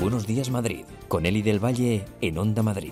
Buenos Días Madrid, con Eli del Valle en Onda Madrid.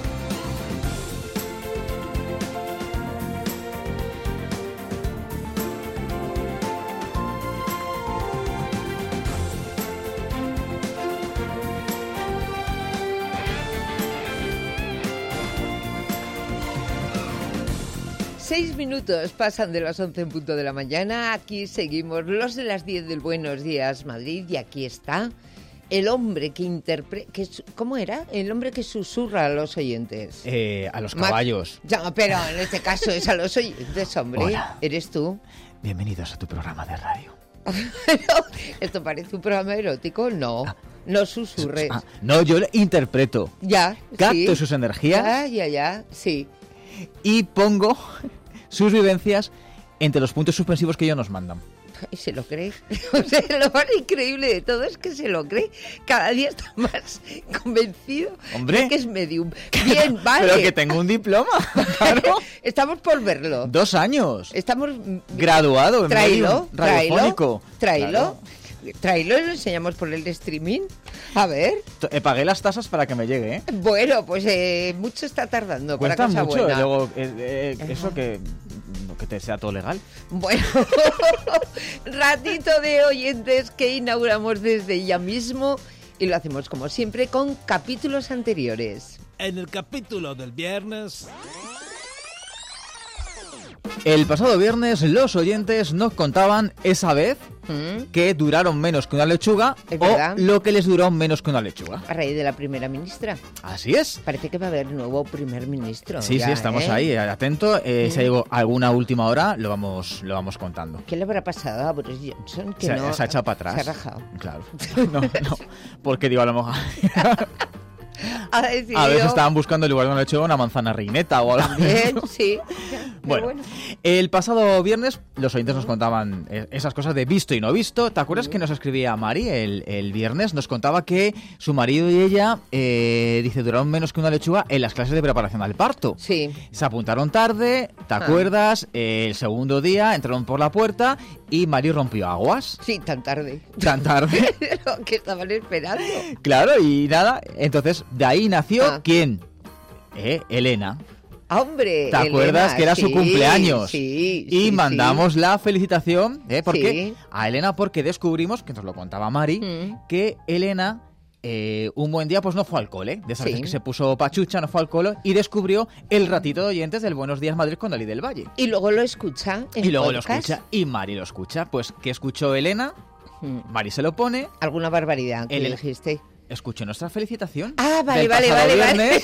Seis minutos pasan de las 11 en punto de la mañana. Aquí seguimos los de las 10 del Buenos Días Madrid. Y aquí está el hombre que interpreta... ¿Cómo era? El hombre que susurra a los oyentes. A los caballos. Ya, pero en este caso es a los oyentes, hombre. Hola. ¿Eres tú? Bienvenidos a tu programa de radio. ¿Esto parece un programa erótico? No. No susurres. No, yo le interpreto. Ya, Capto sí. sus energías. Ya, sí. Y pongo sus vivencias entre los puntos suspensivos que ellos nos mandan. ¿Y se lo cree? O sea, lo más increíble de todo es que se lo cree. Cada día está más convencido. Hombre. De que es medium. Bien, vale. Pero que tengo un diploma, claro. Estamos por verlo. 2 años. Estamos... Graduado en Tráelo, medium radiofónico. Tráelo. Claro. Tráelo y lo enseñamos por el streaming. A ver. Pagué las tasas para que me llegue, ¿eh? Bueno, pues mucho está tardando. Cuesta para cosa mucho, buena. luego eso que te sea todo legal. Bueno, ratito de oyentes que inauguramos desde ya mismo y lo hacemos como siempre con capítulos anteriores. En el capítulo del viernes... El pasado viernes los oyentes nos contaban esa vez ¿Mm? que duraron menos que una lechuga Es o verdad. lo que les duró menos que una lechuga. A raíz de la primera ministra. Así es. Parece que va a haber nuevo primer ministro. Sí, ya, sí, estamos ¿eh? ahí, atento. Si hay alguna última hora, lo vamos contando. ¿Qué le habrá pasado a Boris Johnson? Que Se no, ha echado para atrás. Se ha rajado. Claro. No, porque digo, a lo mejor... Ha decidido... A veces estaban buscando en lugar de una lechuga una manzana reineta o algo. Bien, sí. Pero Bueno, el pasado viernes los oyentes nos contaban esas cosas de visto y no visto. ¿Te acuerdas que nos escribía Mari el viernes? Nos contaba que su marido y ella, dice, duraron menos que una lechuga en las clases de preparación al parto. Sí. Se apuntaron tarde, ¿te acuerdas? El segundo día entraron por la puerta y Mari rompió aguas. Sí, tan tarde. Tan tarde. Lo que estaban esperando. Claro, y nada. Entonces, de ahí nació ¿quién? Elena. ¡Hombre! ¿Te acuerdas Elena, que era su sí, cumpleaños? Sí. Y sí, mandamos la felicitación, ¿por qué? Sí. A Elena, porque descubrimos, que nos lo contaba Mari, que Elena un buen día pues no fue al cole. De esas veces que se puso pachucha, no fue al cole y descubrió el ratito de oyentes del Buenos Días Madrid con Eli del Valle. Y luego lo escucha en Y luego podcast. lo escucha y Mari lo escucha. Pues, ¿qué escuchó Elena? Mari se lo pone. ¿Alguna barbaridad que le dijiste? Escuchó nuestra felicitación. Ah, vale, del vale. viernes.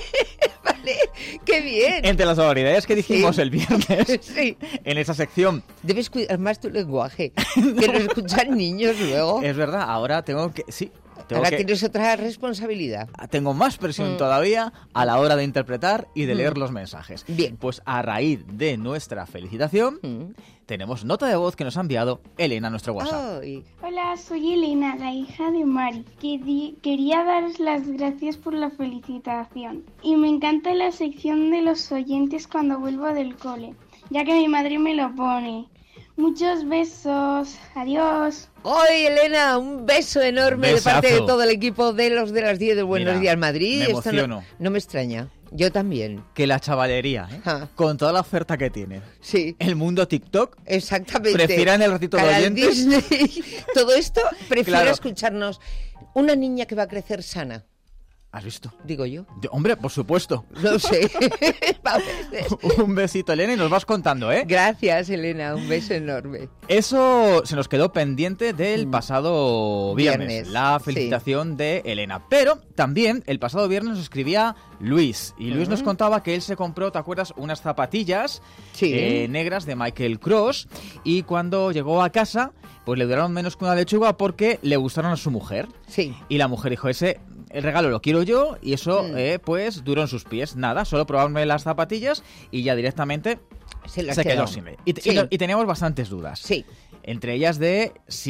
Vale, qué bien. Entre las barbaridades que dijimos el viernes, Sí. en esa sección. Debes cuidar más tu lenguaje, que lo escuchan niños luego. Es verdad, ahora tengo que... Sí, Ahora tienes otra responsabilidad. tengo más presión todavía a la hora de interpretar y de leer los mensajes. Bien. Pues a raíz de nuestra felicitación, tenemos nota de voz que nos ha enviado Elena a nuestro WhatsApp. Ay. Hola, soy Elena, la hija de Mari. Quería daros las gracias por la felicitación. Y me encanta la sección de los oyentes cuando vuelvo del cole, ya que mi madre me lo pone. Muchos besos. Adiós. ¡Ay, Elena! Un beso enorme Besazo. de parte de todo el equipo de los de las 10 de Buenos Mira, Días Madrid. me Esto emociono. no me extraña. Yo también. Que la chavalería, con toda la oferta que tiene, Sí. el mundo TikTok, Exactamente. prefieran el ratito de Canal oyentes. Disney. Todo esto prefiero Claro. escucharnos. Una niña que va a crecer sana, ¿Has visto? digo yo. Hombre, por supuesto. No sé. A veces. Un besito, Elena, y nos vas contando, ¿eh? Gracias, Elena. Un beso enorme. Eso se nos quedó pendiente del pasado viernes, Viernes, la felicitación de Elena. Pero también el pasado viernes nos escribía Luis. Y Luis nos contaba que él se compró, ¿te acuerdas? Unas zapatillas negras de Michael Kors. Y cuando llegó a casa, pues le duraron menos que una lechuga porque le gustaron a su mujer. Sí. Y la mujer dijo, el regalo lo quiero yo, y eso pues duró en sus pies. Nada, solo probarme las zapatillas y ya directamente Se las se quedó quedó. sin él. Sí. Y teníamos bastantes dudas. Sí. Entre ellas de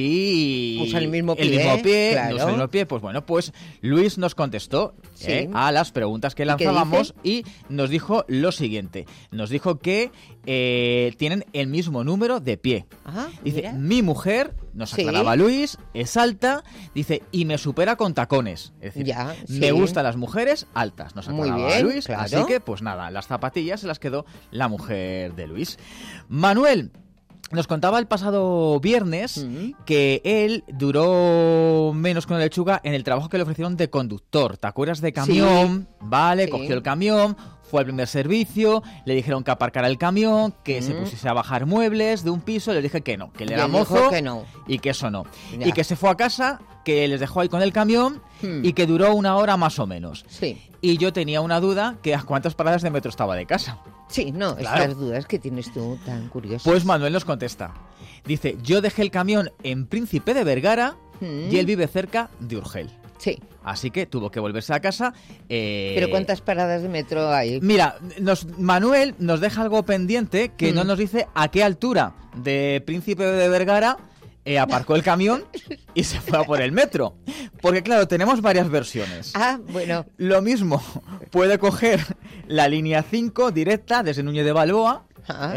si usa el mismo pie, claro. no usa el mismo pie. Pues bueno, pues Luis nos contestó a las preguntas que lanzábamos y nos dijo lo siguiente. Nos dijo que tienen el mismo número de pie. Dice, mira. Mi mujer, nos aclaraba Luis, es alta, dice, y me supera con tacones. Es decir, me gustan las mujeres altas, nos aclaraba Luis. Claro. Así que, pues nada, las zapatillas se las quedó la mujer de Luis. Manuel nos contaba el pasado viernes que él duró menos que una lechuga en el trabajo que le ofrecieron de conductor. ¿Te acuerdas de camión? Sí. Vale, cogió el camión, fue al primer servicio, le dijeron que aparcara el camión, que se pusiese a bajar muebles de un piso, le dije que no, que él era mozo y que eso no. Ya. Y que se fue a casa, que les dejó ahí con el camión y que duró 1 hora más o menos. Sí. Y yo tenía una duda, que a cuántas paradas de metro estaba de casa. Sí, no, claro. Estas dudas que tienes tú tan curiosas. Pues Manuel nos contesta. Dice, yo dejé el camión en Príncipe de Vergara y él vive cerca de Urgel. Sí. Así que tuvo que volverse a casa. ¿Pero cuántas paradas de metro hay? Mira, Manuel nos deja algo pendiente que no nos dice a qué altura de Príncipe de Vergara aparcó el camión y se fue a por el metro. Porque claro, tenemos varias versiones. Bueno. Lo mismo, puede coger la línea 5 directa desde Núñez de Balboa.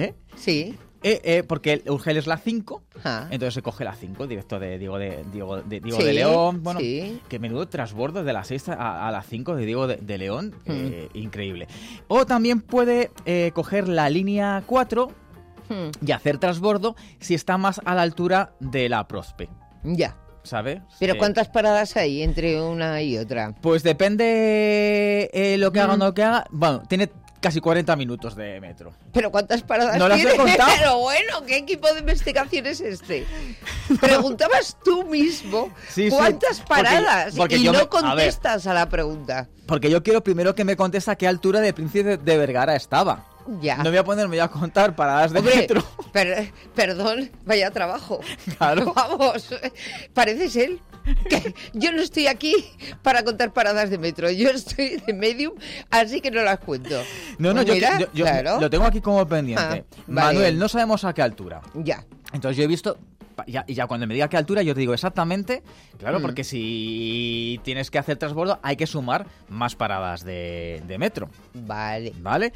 Sí. Porque Urgel es la 5, entonces se coge la 5 directo de Diego de León. Bueno, que menudo transbordo de la 6 a la 5 de Diego de León, increíble. O también puede coger la línea 4 y hacer transbordo si está más a la altura de la Prospe. Ya. ¿Sabes? ¿Pero cuántas paradas hay entre una y otra? Pues depende lo que haga o no que haga. Bueno, tiene casi 40 minuos de metro. ¿Pero cuántas paradas no tiene? Las he contado. Pero bueno, ¿qué equipo de investigación es este? Preguntabas tú mismo cuántas paradas porque y no contestas a la pregunta. Porque yo quiero primero que me conteste a qué altura de Príncipe de Vergara estaba. Ya. No voy a ponerme a contar paradas de metro. Perdón, vaya trabajo. Claro. Vamos, parece ser que yo no estoy aquí para contar paradas de metro. Yo estoy de medium, así que no las cuento. No, pues yo claro. Lo tengo aquí como pendiente. Manuel, no sabemos a qué altura. Ya. Entonces yo he visto... Y ya cuando me diga qué altura yo te digo exactamente, claro, porque si tienes que hacer transbordo hay que sumar más paradas de metro. Vale.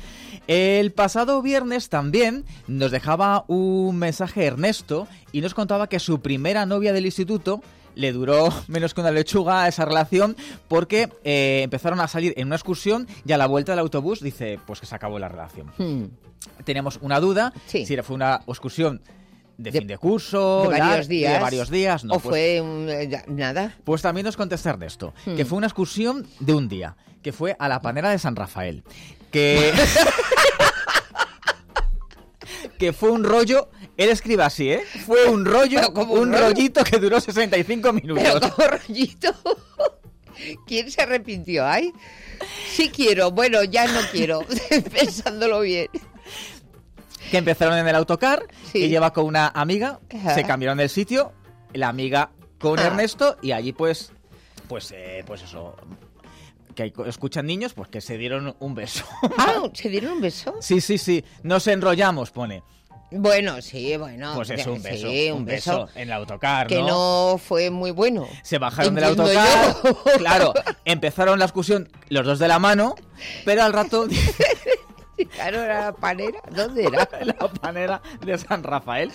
El pasado viernes también nos dejaba un mensaje Ernesto y nos contaba que su primera novia del instituto le duró menos que una lechuga esa relación porque empezaron a salir en una excursión y a la vuelta del autobús dice pues que se acabó la relación. Teníamos una duda si fue una excursión de fin de curso, de varios días. No, ¿O fue nada? Pues también nos contesta Ernesto, que fue una excursión de un día, que fue a la Panera de San Rafael, que que fue un rollo, él escribe así, fue un rollo, un rollito que duró 65 minutos. ¿Pero como rollito? ¿Quién se arrepintió? ¿Ay? Sí quiero, bueno, ya no quiero, pensándolo bien. Que empezaron en el autocar, y lleva con una amiga, se cambiaron el sitio, la amiga con Ernesto, y allí pues eso, que escuchan niños, pues que se dieron un beso. ¿Se dieron un beso? Sí, nos enrollamos, pone. Bueno, sí, bueno. Pues es un beso, un beso en el autocar, que no fue muy bueno. Se bajaron del autocar, claro, empezaron la excursión los dos de la mano, pero al rato... Claro, era la Panera. ¿Dónde era? La Panera de San Rafael.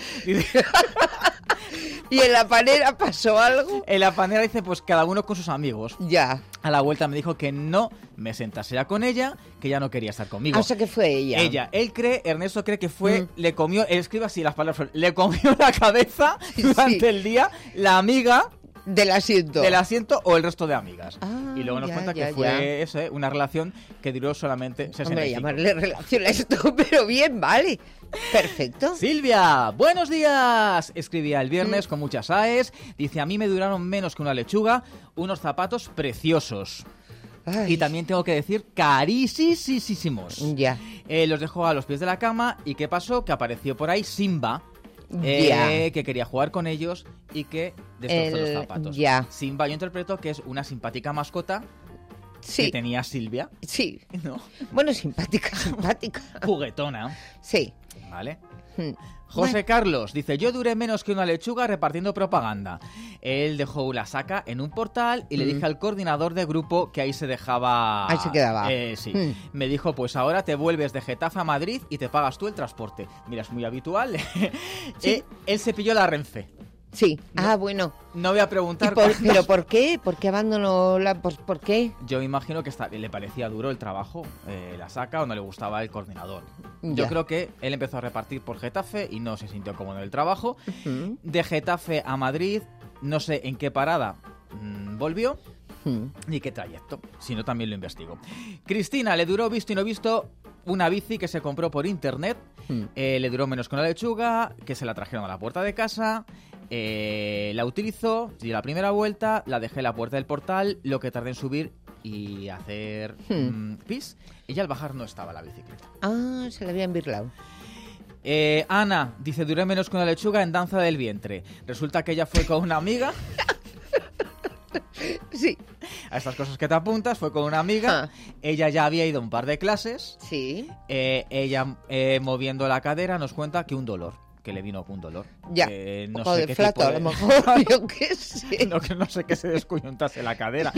¿Y en la Panera pasó algo? En la Panera dice, pues cada uno con sus amigos. Ya. A la vuelta me dijo que no me sentase ya con ella, que ya no quería estar conmigo. O sea, que fue ella. Ernesto cree que fue, le comió, él escribe así las palabras, le comió la cabeza durante el día la amiga... Del asiento. O el resto de amigas. Y luego nos cuenta que fue eso, una relación que duró solamente 65. Hombre, llamarle relación a esto, pero bien, vale. Perfecto. Silvia, buenos días. Escribía el viernes con muchas AES. Dice, a mí me duraron menos que una lechuga, unos zapatos preciosos. Ay. Y también tengo que decir carísimos. Ya. Los dejó a los pies de la cama. ¿Y qué pasó? Que apareció por ahí Simba. Que quería jugar con ellos y que destrozó los zapatos. Simba, yo interpreto que es una simpática mascota que tenía Silvia. Sí. ¿No? Bueno, simpática. Juguetona. Sí. ¿Vale? José Carlos dice, yo duré menos que una lechuga repartiendo propaganda. Él dejó la saca en un portal y le dije al coordinador de grupo que ahí se dejaba... Ahí se quedaba. Sí. Me dijo, pues ahora te vuelves de Getafe a Madrid y te pagas tú el transporte. Mira, es muy habitual. Sí. Él se pilló la Renfe. Sí. No, Bueno. No voy a preguntar... ¿Pero por qué? ¿Por qué abandonó la...? ¿Por qué? Yo me imagino que le parecía duro el trabajo, la saca, o no le gustaba el coordinador. Ya. Yo creo que él empezó a repartir por Getafe y no se sintió cómodo en el trabajo. De Getafe a Madrid, no sé en qué parada volvió ni qué trayecto, si no también lo investigo. Cristina, le duró visto y no visto una bici que se compró por internet. Le duró menos que una lechuga, que se la trajeron a la puerta de casa. La utilizó, di la primera vuelta, la dejé en la puerta del portal, lo que tardé en subir y hacer pis, y ya al bajar no estaba la bicicleta. Ah, se la habían birlado. Ana dice, duré menos que una lechuga en danza del vientre. Resulta que ella fue con una amiga. Sí. A estas cosas que te apuntas, fue con una amiga. Ella ya había ido a un par de clases. Sí. Ella, moviendo la cadera, nos cuenta que un dolor. Que le vino un dolor. Ya, no un poco sé de qué flato, tipo a lo mejor, yo qué sé. No sé que se descoyuntase la cadera.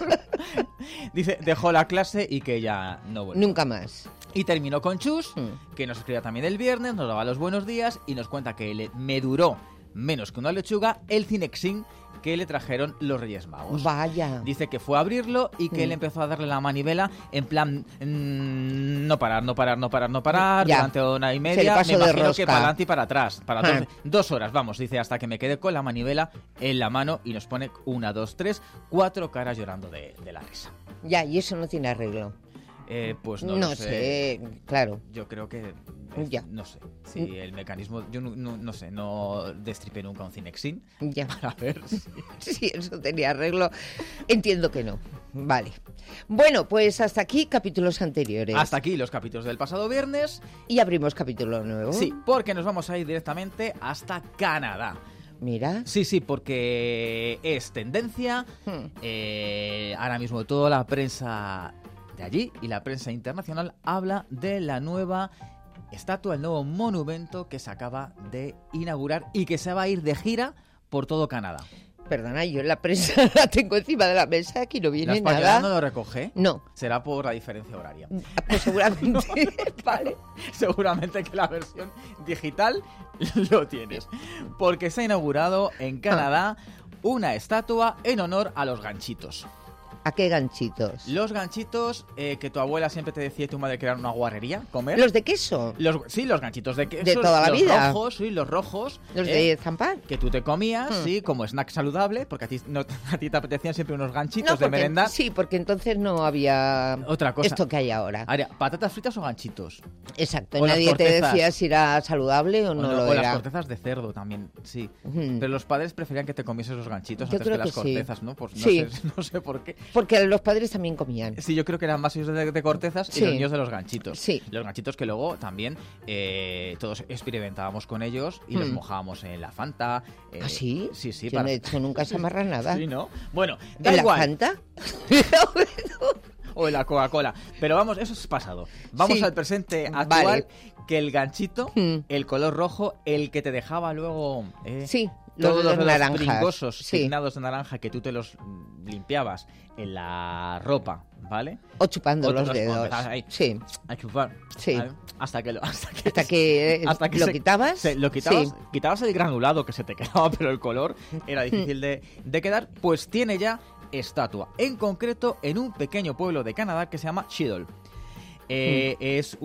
Dice, dejó la clase y que ya no volvió. Nunca más. Y terminó con Chus, que nos escribía también el viernes, nos daba los buenos días y nos cuenta que me duró menos que una lechuga el Cinexin que le trajeron los Reyes Magos. Vaya. Dice que fue a abrirlo y que él empezó a darle la manivela en plan no parar Ya. durante una y Se media. le pasó Me de imagino rosca. que para adelante y para atrás. Para 2 horas, vamos, dice, hasta que me quedé con la manivela en la mano y nos pone 1, 2, 3, 4 caras llorando de la risa. Ya, y eso no tiene arreglo. Pues no No lo sé, claro. Yo creo que... Ya. No sé. Si el mecanismo... Yo no sé, no destripé nunca un Cinexin. Ya. Para ver si... Si eso tenía arreglo, entiendo que no. Vale. Bueno, pues hasta aquí capítulos anteriores. Hasta aquí los capítulos del pasado viernes. Y abrimos capítulo nuevo. Sí, porque nos vamos a ir directamente hasta Canadá. Mira. Sí, porque es tendencia. Ahora mismo toda la prensa de allí y la prensa internacional habla de la nueva estatua, el nuevo monumento que se acaba de inaugurar y que se va a ir de gira por todo Canadá. Perdona, yo la prensa la tengo encima de la mesa, aquí no viene ¿La española nada. no lo recoge? No. Será por la diferencia horaria. Pues seguramente. Vale. Seguramente que la versión digital lo tienes. Porque se ha inaugurado en Canadá una estatua en honor a los ganchitos. ¿A qué ganchitos? Los ganchitos que tu abuela siempre te decía y tu madre que eran una guarrería, comer. ¿Los de queso? Sí, los ganchitos de queso. De toda la vida. Los rojos. ¿Los de zampar? Que tú te comías, sí, como snack saludable, porque a ti te apetecían siempre unos ganchitos de porque, merendar. Sí, porque entonces no había otra cosa. Esto que hay ahora. ¿Patatas fritas o ganchitos? Exacto, O nadie las te cortezas. decía si era saludable o no lo O era. las cortezas de cerdo también, sí. Pero los padres preferían que te comieses los ganchitos Yo antes que creo las que sí. cortezas, ¿no? Pues Sí. no sé por qué. Porque los padres también comían. Sí, yo creo que eran más ellos de cortezas Sí. y los niños de los ganchitos. Sí. Los ganchitos que luego también todos experimentábamos con ellos y los mojábamos en la Fanta. ¿Ah, sí? Sí. Yo no he hecho nunca esa marranada. Sí, ¿no? Bueno, da ¿En la igual. Fanta? O en la Coca-Cola. Pero vamos, eso es pasado. Vamos Sí. al presente actual, Vale. que el ganchito, el color rojo, el que te dejaba luego... Sí, los todos de los naranjas. pringosos Sí. pignados de naranja que tú te los limpiabas en la ropa, ¿vale? O chupando Otros los dedos. empezabas ahí Sí. a chupar. Sí. ¿vale? Hasta que Hasta que lo quitabas. lo quitabas, Sí. quitabas el granulado que se te quedaba, pero el color era difícil de quedar. Pues tiene ya estatua, en concreto en un pequeño pueblo de Canadá que se llama Shidle. Es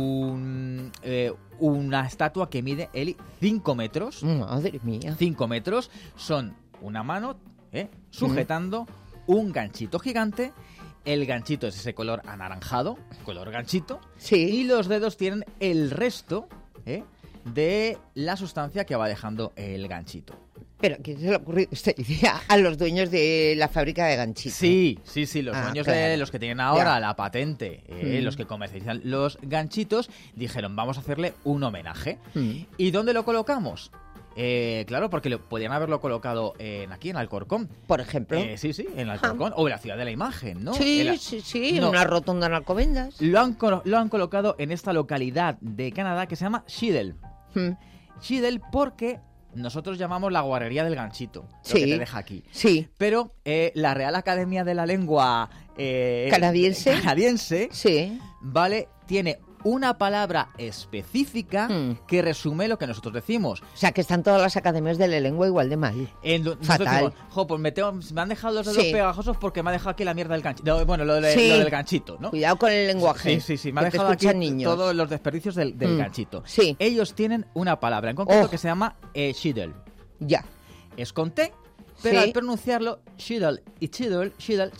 una estatua que mide 5 metros. Madre mía. 5 metros son una mano sujetando un ganchito gigante. El ganchito es ese color anaranjado, color ganchito. Sí. Y los dedos tienen el resto de la sustancia que va dejando el ganchito. Pero ¿a quién se le ha ocurrido esta idea? A los dueños de la fábrica de ganchitos. Sí, los dueños claro. de los que tienen ahora Ya. la patente, los que comercializan los ganchitos, dijeron, vamos a hacerle un homenaje. ¿Y dónde lo colocamos? Claro, porque podían haberlo colocado aquí en Alcorcón. Por ejemplo. Sí, en Alcorcón. O en la Ciudad de la Imagen, ¿no? Sí, En sí, No. una rotonda en Alcobendas. Lo han colocado en esta localidad de Canadá que se llama Shidle. Schiedel porque nosotros llamamos la guarrería del ganchito, lo que te deja aquí. Sí. Pero la Real Academia de la Lengua canadiense, sí, ¿vale? Tiene una palabra específica que resume lo que nosotros decimos. O sea, que están todas las academias de la lengua igual de mal. Fatal. Decimos, pues me han dejado los dedos pegajosos porque me ha dejado aquí la mierda del ganchito. Bueno, lo del ganchito, ¿no? Cuidado con el lenguaje. Sí. Me ha dejado aquí todos los desperdicios del ganchito. Sí. Ellos tienen una palabra en concreto que se llama Schiedel. Ya. Es con T, pero al pronunciarlo, Schiedel y Schiedel.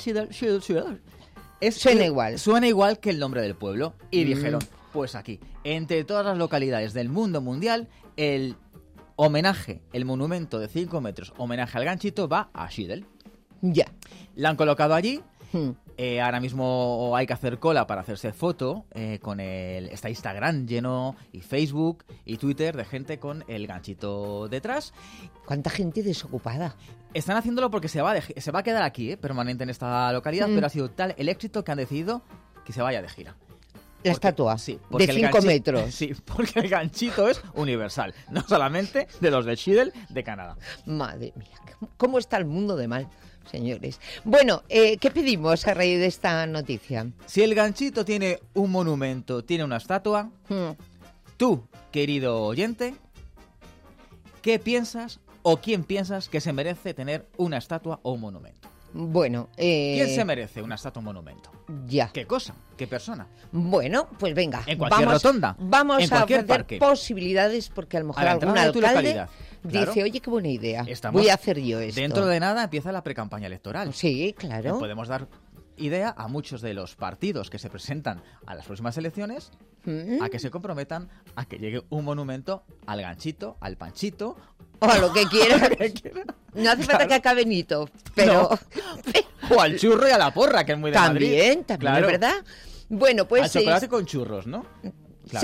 Suena igual que el nombre del pueblo. Y dijeron, pues aquí, entre todas las localidades del mundo mundial, el monumento de 5 metros, homenaje al ganchito, va a Schiedel. Ya. La han colocado allí. Ahora mismo hay que hacer cola para hacerse foto con está Instagram lleno, y Facebook y Twitter de gente con el ganchito detrás. ¿Cuánta gente desocupada? Están haciéndolo porque se va a quedar aquí, permanente en esta localidad, pero ha sido tal el éxito que han decidido que se vaya de gira. La estatua, sí, de 5 metros. Sí, porque el ganchito es universal, no solamente de los de Schiedel de Canadá. Madre mía, ¿cómo está el mundo de mal, señores? Bueno, ¿qué pedimos a raíz de esta noticia? Si el ganchito tiene un monumento, tiene una estatua, tú, querido oyente, ¿qué piensas o quién piensas que se merece tener una estatua o un monumento? Bueno, ¿quién se merece una estatua o un monumento? Ya. ¿Qué cosa? ¿Qué persona? Bueno, pues venga. En cualquier rotonda. Vamos a ofrecer posibilidades porque a lo mejor algún alcalde dice, oye, qué buena idea, voy a hacer yo esto. Dentro de nada empieza la precampaña electoral. Sí, claro. Podemos dar idea a muchos de los partidos que se presentan a las próximas elecciones a que se comprometan a que llegue un monumento al ganchito, al panchito o a lo que quieran. No hace falta que acabe Nito, pero... No. O al churro y a la porra, que es muy de Madrid. También, es verdad. Bueno, pues... Al chocolate con churros, ¿no? Claro.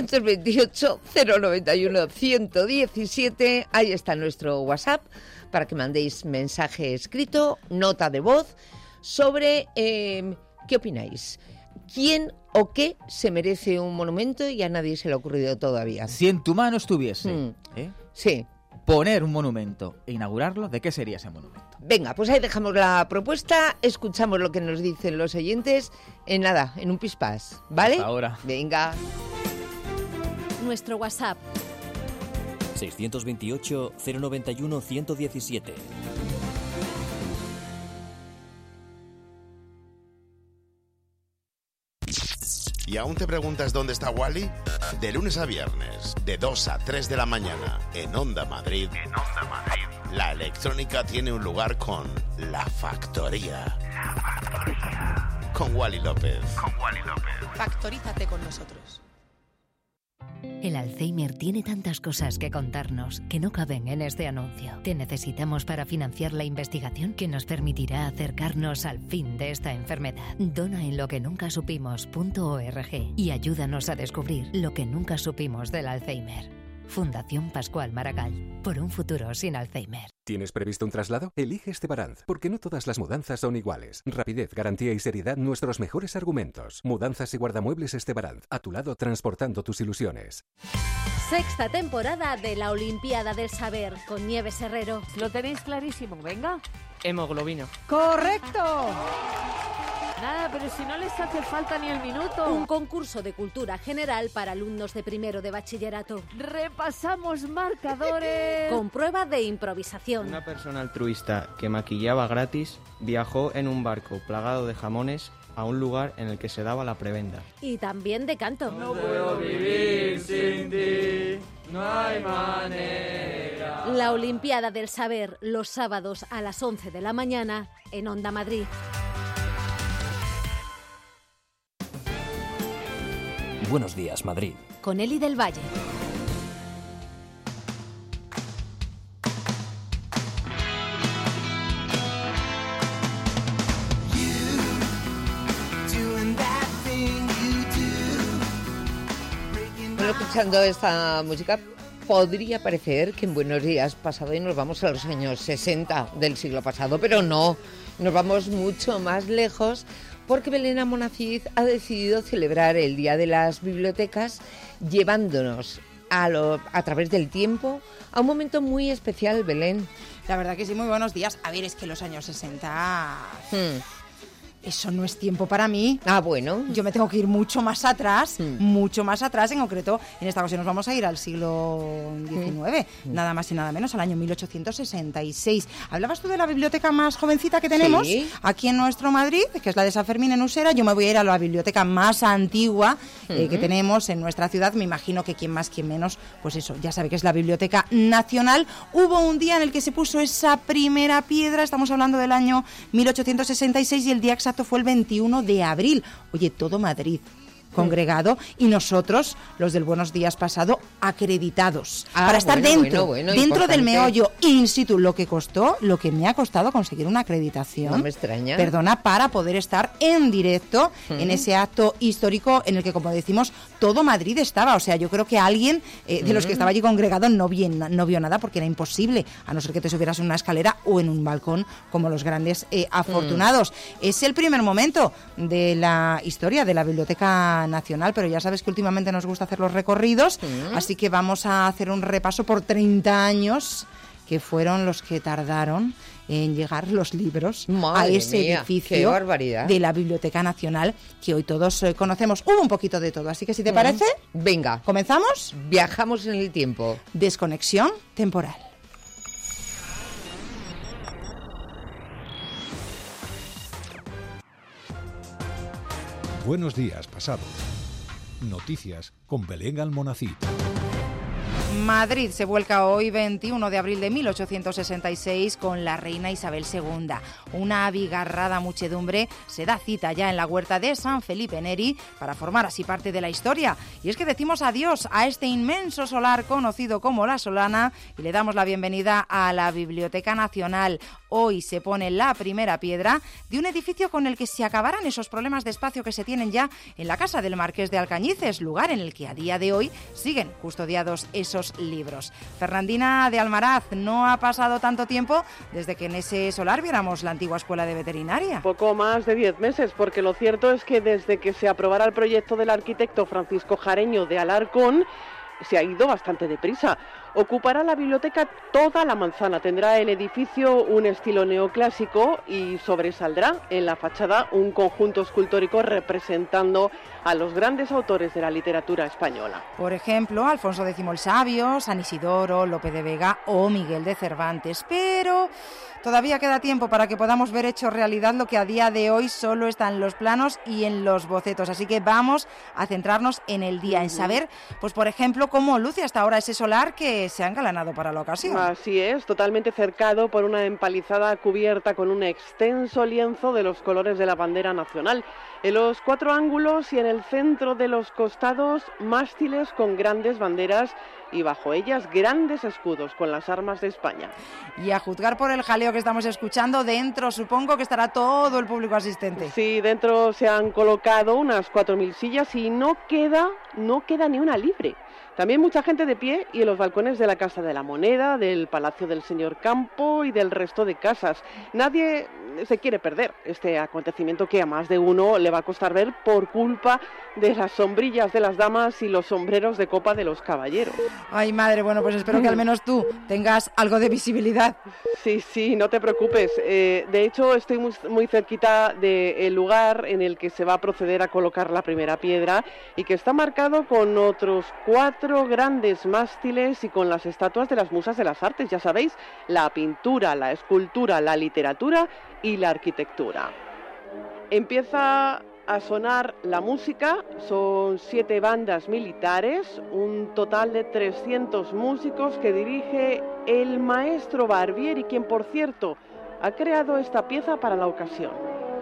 628-091-117, ahí está nuestro WhatsApp, para que mandéis mensaje escrito, nota de voz, sobre qué opináis. ¿Quién o qué se merece un monumento? Y a nadie se le ha ocurrido todavía. Si en tu mano estuviese sí, poner un monumento e inaugurarlo, ¿de qué sería ese monumento? Venga, pues ahí dejamos la propuesta, escuchamos lo que nos dicen los oyentes en un pispás, ¿vale? Hasta ahora. Venga. Nuestro WhatsApp 628-091-117. ¿Y aún te preguntas dónde está Wally? De lunes a viernes, de 2 a 3 de la mañana, en Onda Madrid. La electrónica tiene un lugar con La Factoría. Con Wally López. Factorízate con nosotros. El Alzheimer tiene tantas cosas que contarnos que no caben en este anuncio. Te necesitamos para financiar la investigación que nos permitirá acercarnos al fin de esta enfermedad. Dona en loquenuncasupimos.org y ayúdanos a descubrir lo que nunca supimos del Alzheimer. Fundación Pascual Maragall, por un futuro sin Alzheimer. ¿Tienes previsto un traslado? Elige Estebaranz, porque no todas las mudanzas son iguales. Rapidez, garantía y seriedad, nuestros mejores argumentos. Mudanzas y guardamuebles Estebaranz, a tu lado transportando tus ilusiones. Sexta temporada de la Olimpiada del Saber con Nieves Herrero. Lo tenéis clarísimo, venga. Hemoglobina. ¡Correcto! Nada, pero si no les hace falta ni el minuto. Un concurso de cultura general para alumnos de primero de bachillerato. Repasamos marcadores. Con prueba de improvisación. Una persona altruista que maquillaba gratis viajó en un barco plagado de jamones a un lugar en el que se daba la prebenda. Y también de canto. No puedo vivir sin ti, no hay manera. La Olimpiada del Saber, los sábados a las 11 de la mañana en Onda Madrid. Buenos días, Madrid. Con Eli del Valle. Bueno, escuchando esta música, podría parecer que en Buenos Días pasado y nos vamos a los años 60 del siglo pasado, pero no, nos vamos mucho más lejos, porque Belén Amonacid ha decidido celebrar el Día de las Bibliotecas llevándonos a través del tiempo a un momento muy especial, Belén. La verdad que sí, muy buenos días. A ver, es que los años 60... Eso no es tiempo para mí. Ah, bueno. Yo me tengo que ir mucho más atrás, en concreto, en esta ocasión nos vamos a ir al siglo XIX, nada más y nada menos, al año 1866. Hablabas tú de la biblioteca más jovencita que tenemos aquí en nuestro Madrid, que es la de San Fermín en Usera. Yo me voy a ir a la biblioteca más antigua que tenemos en nuestra ciudad. Me imagino que quien más, quien menos, pues eso, ya sabe que es la Biblioteca Nacional. Hubo un día en el que se puso esa primera piedra, estamos hablando del año 1866, y el día exacto fue el 21 de abril. Oye, todo Madrid congregado y nosotros, los del Buenos Días pasado, acreditados para estar dentro del meollo in situ. Lo que me ha costado conseguir una acreditación, no me extraña, perdona, para poder estar en directo en ese acto histórico en el que, como decimos, todo Madrid estaba. O sea, yo creo que alguien de los que estaba allí congregado no vio nada, porque era imposible, a no ser que te subieras en una escalera o en un balcón como los grandes afortunados. Es el primer momento de la historia de la Biblioteca Nacional, pero ya sabes que últimamente nos gusta hacer los recorridos, así que vamos a hacer un repaso por 30 años que fueron los que tardaron en llegar los libros a ese edificio de la Biblioteca Nacional que hoy todos conocemos. Hubo un poquito de todo, así que si te parece, venga, ¿comenzamos? Viajamos en el tiempo. Desconexión temporal. Buenos días, pasado. Noticias con Belén Almonacid. Madrid se vuelca hoy, 21 de abril de 1866, con la reina Isabel II. Una abigarrada muchedumbre se da cita ya en la huerta de San Felipe Neri para formar así parte de la historia. Y es que decimos adiós a este inmenso solar conocido como La Solana y le damos la bienvenida a la Biblioteca Nacional. Hoy se pone la primera piedra de un edificio con el que se acabarán esos problemas de espacio que se tienen ya en la casa del Marqués de Alcañices, lugar en el que a día de hoy siguen custodiados esos libros. Fernandina de Almaraz, no ha pasado tanto tiempo desde que en ese solar viéramos la antigua escuela de veterinaria. Poco más de 10 meses, porque lo cierto es que desde que se aprobara el proyecto del arquitecto Francisco Jareño de Alarcón, se ha ido bastante deprisa. Ocupará la biblioteca toda la manzana, tendrá el edificio un estilo neoclásico y sobresaldrá en la fachada un conjunto escultórico representando a los grandes autores de la literatura española. Por ejemplo, Alfonso X el Sabio, San Isidoro, Lope de Vega o Miguel de Cervantes. Pero todavía queda tiempo para que podamos ver hecho realidad lo que a día de hoy solo está en los planos y en los bocetos. Así que vamos a centrarnos en el día, en saber, pues por ejemplo, cómo luce hasta ahora ese solar que se ha engalanado para la ocasión. Así es, totalmente cercado por una empalizada cubierta con un extenso lienzo de los colores de la bandera nacional. En los 4 ángulos y en el centro de los costados, mástiles con grandes banderas y bajo ellas grandes escudos con las armas de España. Y a juzgar por el jaleo que estamos escuchando, dentro supongo que estará todo el público asistente. Sí, dentro se han colocado unas 4.000 sillas y no queda ni una libre. También mucha gente de pie y en los balcones de la Casa de la Moneda, del Palacio del Señor Campo y del resto de casas. Nadie se quiere perder este acontecimiento que a más de uno le va a costar ver por culpa de las sombrillas de las damas y los sombreros de copa de los caballeros. Ay, madre, bueno, pues espero que al menos tú tengas algo de visibilidad. Sí, no te preocupes. De hecho, estoy muy cerquita del lugar en el que se va a proceder a colocar la primera piedra y que está marcado con otros 4 grandes mástiles y con las estatuas de las musas de las artes, ya sabéis, la pintura, la escultura, la literatura y la arquitectura. Empieza a sonar la música, son 7 bandas militares, un total de 300 músicos que dirige el maestro Barbieri, quien por cierto ha creado esta pieza para la ocasión.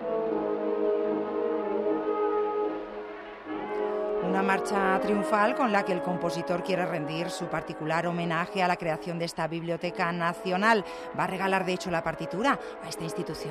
Una marcha triunfal con la que el compositor quiere rendir su particular homenaje a la creación de esta Biblioteca Nacional. Va a regalar, de hecho, la partitura a esta institución.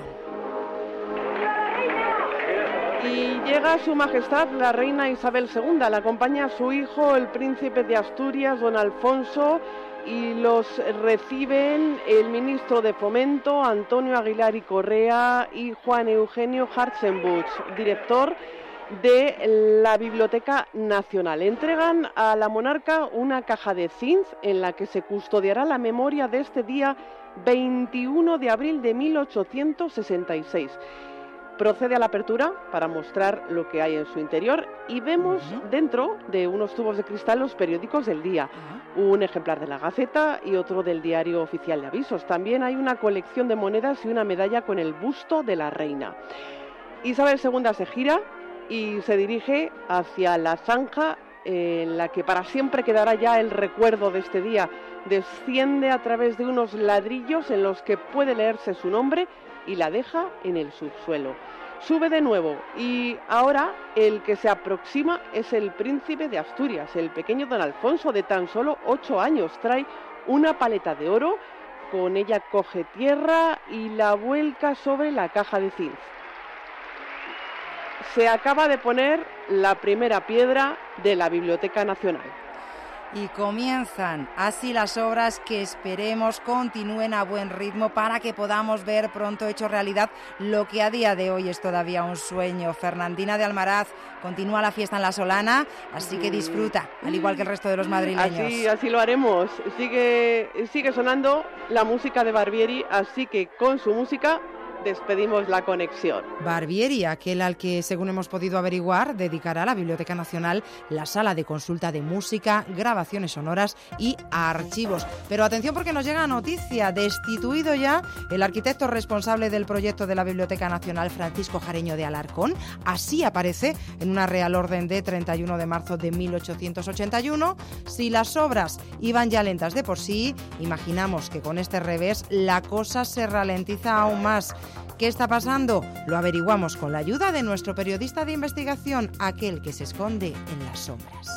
Y llega Su Majestad la Reina Isabel II, la acompaña su hijo, el Príncipe de Asturias, don Alfonso, y los reciben el ministro de Fomento, Antonio Aguilar y Correa, y Juan Eugenio Hartzenbusch, director de la Biblioteca Nacional. Entregan a la monarca una caja de zinc en la que se custodiará la memoria de este día 21 de abril de 1866. Procede a la apertura para mostrar lo que hay en su interior y vemos dentro de unos tubos de cristal los periódicos del día, un ejemplar de la Gaceta y otro del Diario Oficial de Avisos. También hay una colección de monedas y una medalla con el busto de la reina. Isabel II se gira y se dirige hacia la zanja en la que para siempre quedará ya el recuerdo de este día. Desciende a través de unos ladrillos en los que puede leerse su nombre y la deja en el subsuelo. Sube de nuevo y ahora el que se aproxima es el príncipe de Asturias, el pequeño don Alfonso de tan solo 8 años. Trae una paleta de oro, con ella coge tierra y la vuelca sobre la caja de zinc. Se acaba de poner la primera piedra de la Biblioteca Nacional. Y comienzan así las obras que esperemos continúen a buen ritmo para que podamos ver pronto hecho realidad lo que a día de hoy es todavía un sueño. Fernandina de Almaraz, continúa la fiesta en La Solana, así que disfruta, al igual que el resto de los madrileños. Así lo haremos. Sigue sonando la música de Barbieri, así que con su música despedimos la conexión. Barbieri, aquel al que, según hemos podido averiguar, dedicará a la Biblioteca Nacional la sala de consulta de música, grabaciones sonoras y archivos. Pero atención, porque nos llega noticia: destituido ya el arquitecto responsable del proyecto de la Biblioteca Nacional, Francisco Jareño de Alarcón. Así aparece en una Real Orden de 31 de marzo de 1881. Si las obras iban ya lentas de por sí, imaginamos que con este revés la cosa se ralentiza aún más. ¿Qué está pasando? Lo averiguamos con la ayuda de nuestro periodista de investigación, aquel que se esconde en las sombras.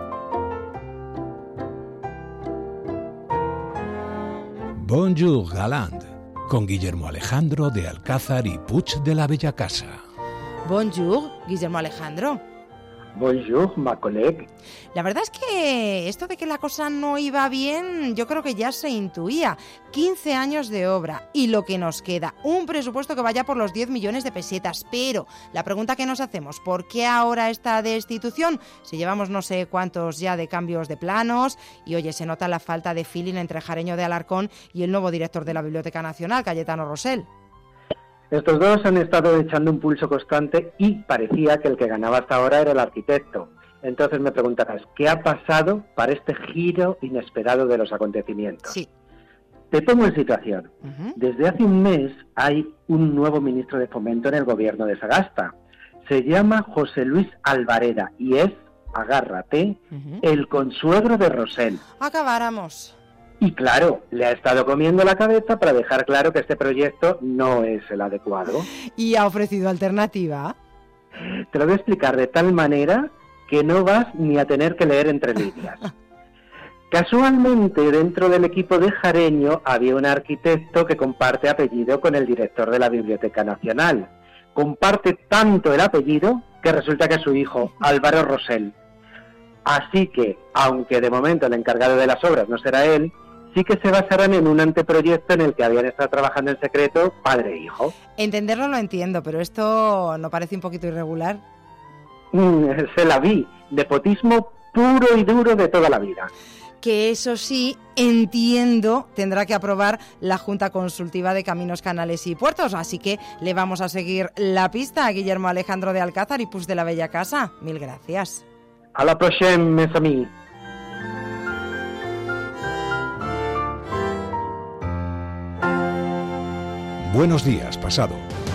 Bonjour, Galand, con Guillermo Alejandro de Alcázar y Puig de la Bella Casa. Bonjour, Guillermo Alejandro. Bonjour, ma collègue. La verdad es que esto de que la cosa no iba bien, yo creo que ya se intuía. 15 años de obra y lo que nos queda, un presupuesto que vaya por los 10 millones de pesetas. Pero la pregunta que nos hacemos, ¿por qué ahora esta destitución? Si llevamos no sé cuántos ya de cambios de planos y, oye, se nota la falta de feeling entre Jareño de Alarcón y el nuevo director de la Biblioteca Nacional, Cayetano Rosell. Estos dos han estado echando un pulso constante y parecía que el que ganaba hasta ahora era el arquitecto. Entonces me preguntarás, ¿qué ha pasado para este giro inesperado de los acontecimientos? Sí. Te pongo en situación. Desde hace un mes hay un nuevo ministro de Fomento en el gobierno de Sagasta. Se llama José Luis Albareda y es, agárrate, el consuegro de Rosell. Acabáramos. Y claro, le ha estado comiendo la cabeza para dejar claro que este proyecto no es el adecuado. ¿Y ha ofrecido alternativa? Te lo voy a explicar de tal manera que no vas ni a tener que leer entre líneas. Casualmente, dentro del equipo de Jareño había un arquitecto que comparte apellido con el director de la Biblioteca Nacional. Comparte tanto el apellido que resulta que es su hijo, Álvaro Rosell. Así que, aunque de momento el encargado de las obras no será él, sí que se basarán en un anteproyecto en el que habían estado trabajando en secreto padre e hijo. Entenderlo lo entiendo, pero ¿esto no parece un poquito irregular? Se la vi, nepotismo puro y duro de toda la vida. Que eso sí, entiendo, tendrá que aprobar la Junta Consultiva de Caminos, Canales y Puertos, así que le vamos a seguir la pista a Guillermo Alejandro de Alcázar y Puig de la Bella Casa. Mil gracias. A la próxima, mes amis. Buenos días, pasado.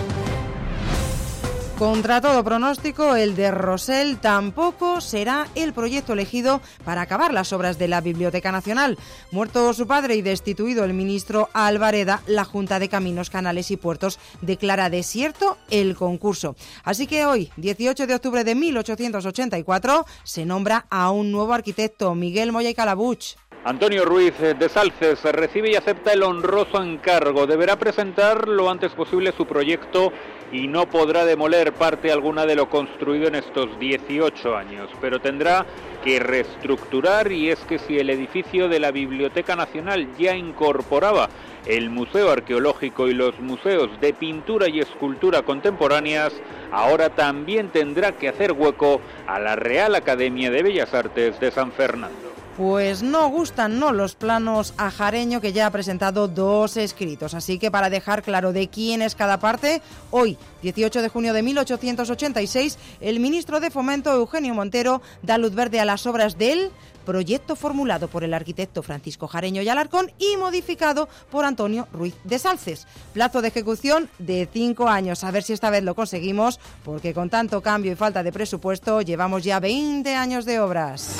Contra todo pronóstico, el de Rosell tampoco será el proyecto elegido para acabar las obras de la Biblioteca Nacional. Muerto su padre y destituido el ministro Albareda, la Junta de Caminos, Canales y Puertos declara desierto el concurso. Así que hoy, 18 de octubre de 1884, se nombra a un nuevo arquitecto, Miguel Moya y Calabuig. Antonio Ruiz de Salces recibe y acepta el honroso encargo. Deberá presentar lo antes posible su proyecto y no podrá demoler parte alguna de lo construido en estos 18 años, pero tendrá que reestructurar, y es que si el edificio de la Biblioteca Nacional ya incorporaba el Museo Arqueológico y los museos de pintura y escultura contemporáneas, ahora también tendrá que hacer hueco a la Real Academia de Bellas Artes de San Fernando. Pues no gustan, no, los planos a Jareño, que ya ha presentado 2 escritos. Así que para dejar claro de quién es cada parte, hoy, 18 de junio de 1886, el ministro de Fomento, Eugenio Montero, da luz verde a las obras del proyecto formulado por el arquitecto Francisco Jareño y Alarcón y modificado por Antonio Ruiz de Salces. Plazo de ejecución de 5 años. A ver si esta vez lo conseguimos, porque con tanto cambio y falta de presupuesto llevamos ya 20 años de obras.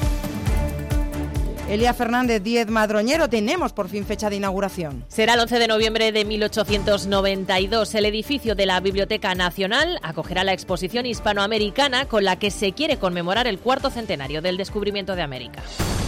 Elia Fernández Díez Madroñero, tenemos por fin fecha de inauguración. Será el 11 de noviembre de 1892. El edificio de la Biblioteca Nacional acogerá la exposición hispanoamericana con la que se quiere conmemorar el 4º centenario del descubrimiento de América.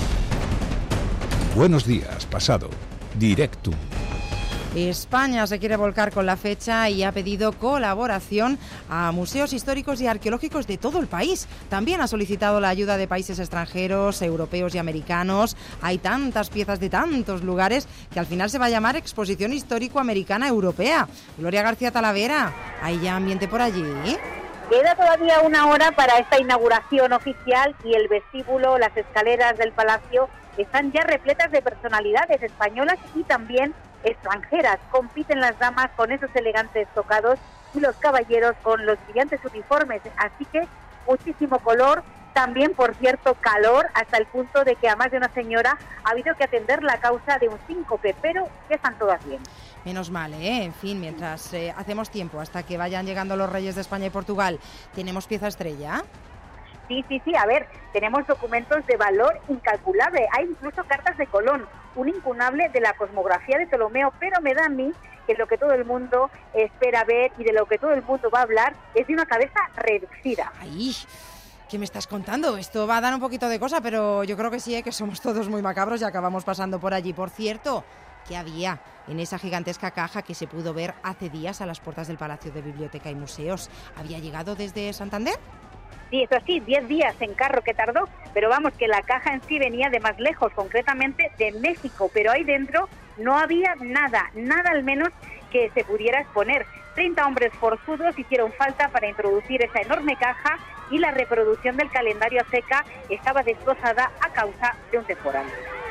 Buenos días, pasado. Directum. España se quiere volcar con la fecha y ha pedido colaboración a museos históricos y arqueológicos de todo el país. También ha solicitado la ayuda de países extranjeros, europeos y americanos. Hay tantas piezas de tantos lugares que al final se va a llamar Exposición Histórico-Americana Europea. Gloria García Talavera, ¿hay ya ambiente por allí? Queda todavía una hora para esta inauguración oficial y el vestíbulo, las escaleras del palacio están ya repletas de personalidades españolas y también extranjeras. Compiten las damas con esos elegantes tocados y los caballeros con los brillantes uniformes, así que muchísimo color, también por cierto calor, hasta el punto de que a más de una señora ha habido que atender la causa de un síncope, pero ya están todas bien. Menos mal, ¿eh? En fin, mientras hacemos tiempo hasta que vayan llegando los reyes de España y Portugal, ¿tenemos pieza estrella? Sí, a ver, tenemos documentos de valor incalculable, hay incluso cartas de Colón, un incunable de la cosmografía de Ptolomeo, pero me da a mí que lo que todo el mundo espera ver y de lo que todo el mundo va a hablar es de una cabeza reducida. ¡Ay! ¿Qué me estás contando? Esto va a dar un poquito de cosa, pero yo creo que sí, que somos todos muy macabros y acabamos pasando por allí. Por cierto, ¿qué había en esa gigantesca caja que se pudo ver hace días a las puertas del Palacio de Biblioteca y Museos? ¿Había llegado desde Santander? Sí, eso sí, 10 días en carro que tardó, pero vamos, que la caja en sí venía de más lejos, concretamente de México, pero ahí dentro no había nada al menos que se pudiera exponer. 30 hombres forzudos hicieron falta para introducir esa enorme caja y la reproducción del calendario azteca estaba destrozada a causa de un temporal.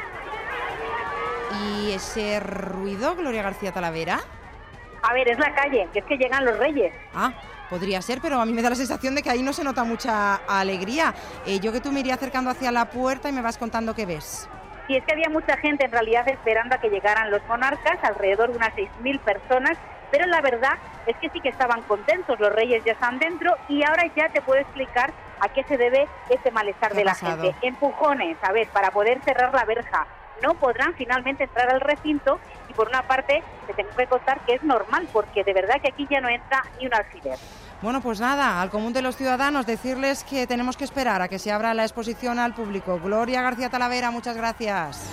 ¿Y ese ruido, Gloria García Talavera? A ver, es la calle, que es que llegan los reyes. Ah, podría ser, pero a mí me da la sensación de que ahí no se nota mucha alegría. Yo que tú me iría acercando hacia la puerta y me vas contando qué ves. Sí, es que había mucha gente en realidad esperando a que llegaran los monarcas, alrededor de unas 6.000 personas, pero la verdad es que sí que estaban contentos, los reyes ya están dentro y ahora ya te puedo explicar a qué se debe este malestar de la gente. Empujones, a ver, para poder cerrar la verja. No podrán finalmente entrar al recinto y por una parte te tengo que contar que es normal porque de verdad que aquí ya no entra ni un alfiler. Bueno, pues nada, al común de los ciudadanos decirles que tenemos que esperar a que se abra la exposición al público. Gloria García Talavera, muchas gracias.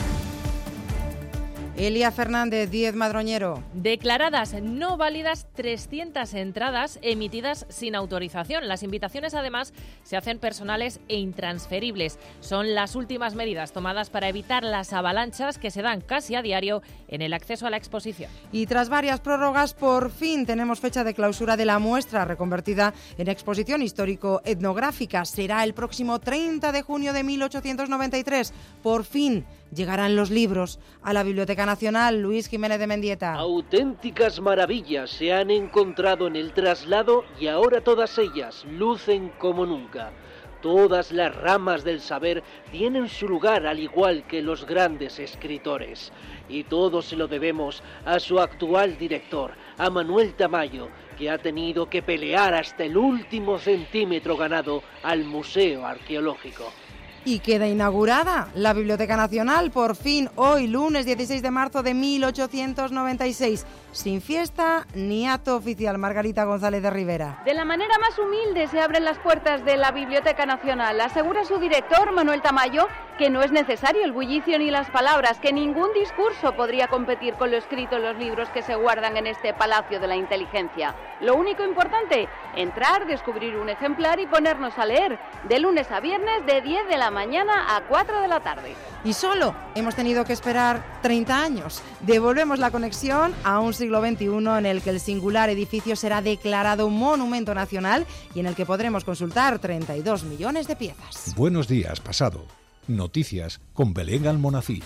Elia Fernández Díez Madroñero. Declaradas no válidas 300 entradas emitidas sin autorización. Las invitaciones, además, se hacen personales e intransferibles. Son las últimas medidas tomadas para evitar las avalanchas que se dan casi a diario en el acceso a la exposición. Y tras varias prórrogas, por fin tenemos fecha de clausura de la muestra, reconvertida en exposición histórico-etnográfica. Será el próximo 30 de junio de 1893. Por fin llegarán los libros a la Biblioteca Nacional. Luis Jiménez de Mendieta. Auténticas maravillas se han encontrado en el traslado y ahora todas ellas lucen como nunca. Todas las ramas del saber tienen su lugar al igual que los grandes escritores. Y todo se lo debemos a su actual director, a Manuel Tamayo, que ha tenido que pelear hasta el último centímetro ganado al Museo Arqueológico. Y queda inaugurada la Biblioteca Nacional, por fin, hoy, lunes 16 de marzo de 1896. Sin fiesta ni acto oficial. Margarita González de Rivera. De la manera más humilde se abren las puertas de la Biblioteca Nacional. Asegura su director, Manuel Tamayo, que no es necesario el bullicio ni las palabras, que ningún discurso podría competir con lo escrito en los libros que se guardan en este Palacio de la Inteligencia. Lo único importante, entrar, descubrir un ejemplar y ponernos a leer, de lunes a viernes de 10 de la mañana a 4 de la tarde. Y solo hemos tenido que esperar 30 años. Devolvemos la conexión a un siglo XXI en el que el singular edificio será declarado monumento nacional y en el que podremos consultar 32 millones de piezas. Buenos días, pasado. Noticias con Belén Almonacid.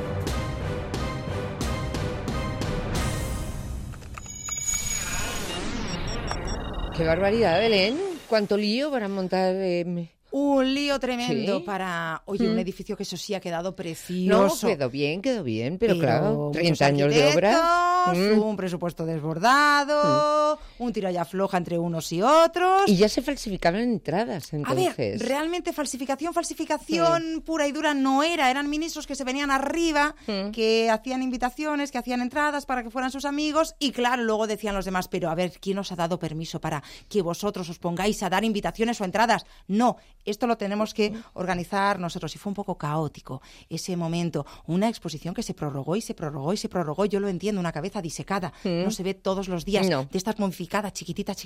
Qué barbaridad, Belén. ¿Cuánto lío para montar? Un lío tremendo para... Oye, un edificio que eso sí ha quedado precioso. No, quedó bien, pero claro, 30 años de obra. Un presupuesto desbordado, un tiro y afloja entre unos y otros. Y ya se falsificaban entradas, entonces. A ver, realmente falsificación pura y dura no era. Eran ministros que se venían arriba, que hacían invitaciones, que hacían entradas para que fueran sus amigos. Y claro, luego decían los demás, pero a ver, ¿quién os ha dado permiso para que vosotros os pongáis a dar invitaciones o entradas? No. Esto lo tenemos que organizar nosotros. Y fue un poco caótico ese momento. Una exposición que se prorrogó y se prorrogó y se prorrogó. Yo lo entiendo, una cabeza disecada. No se ve todos los días de estas modificadas, chiquititas.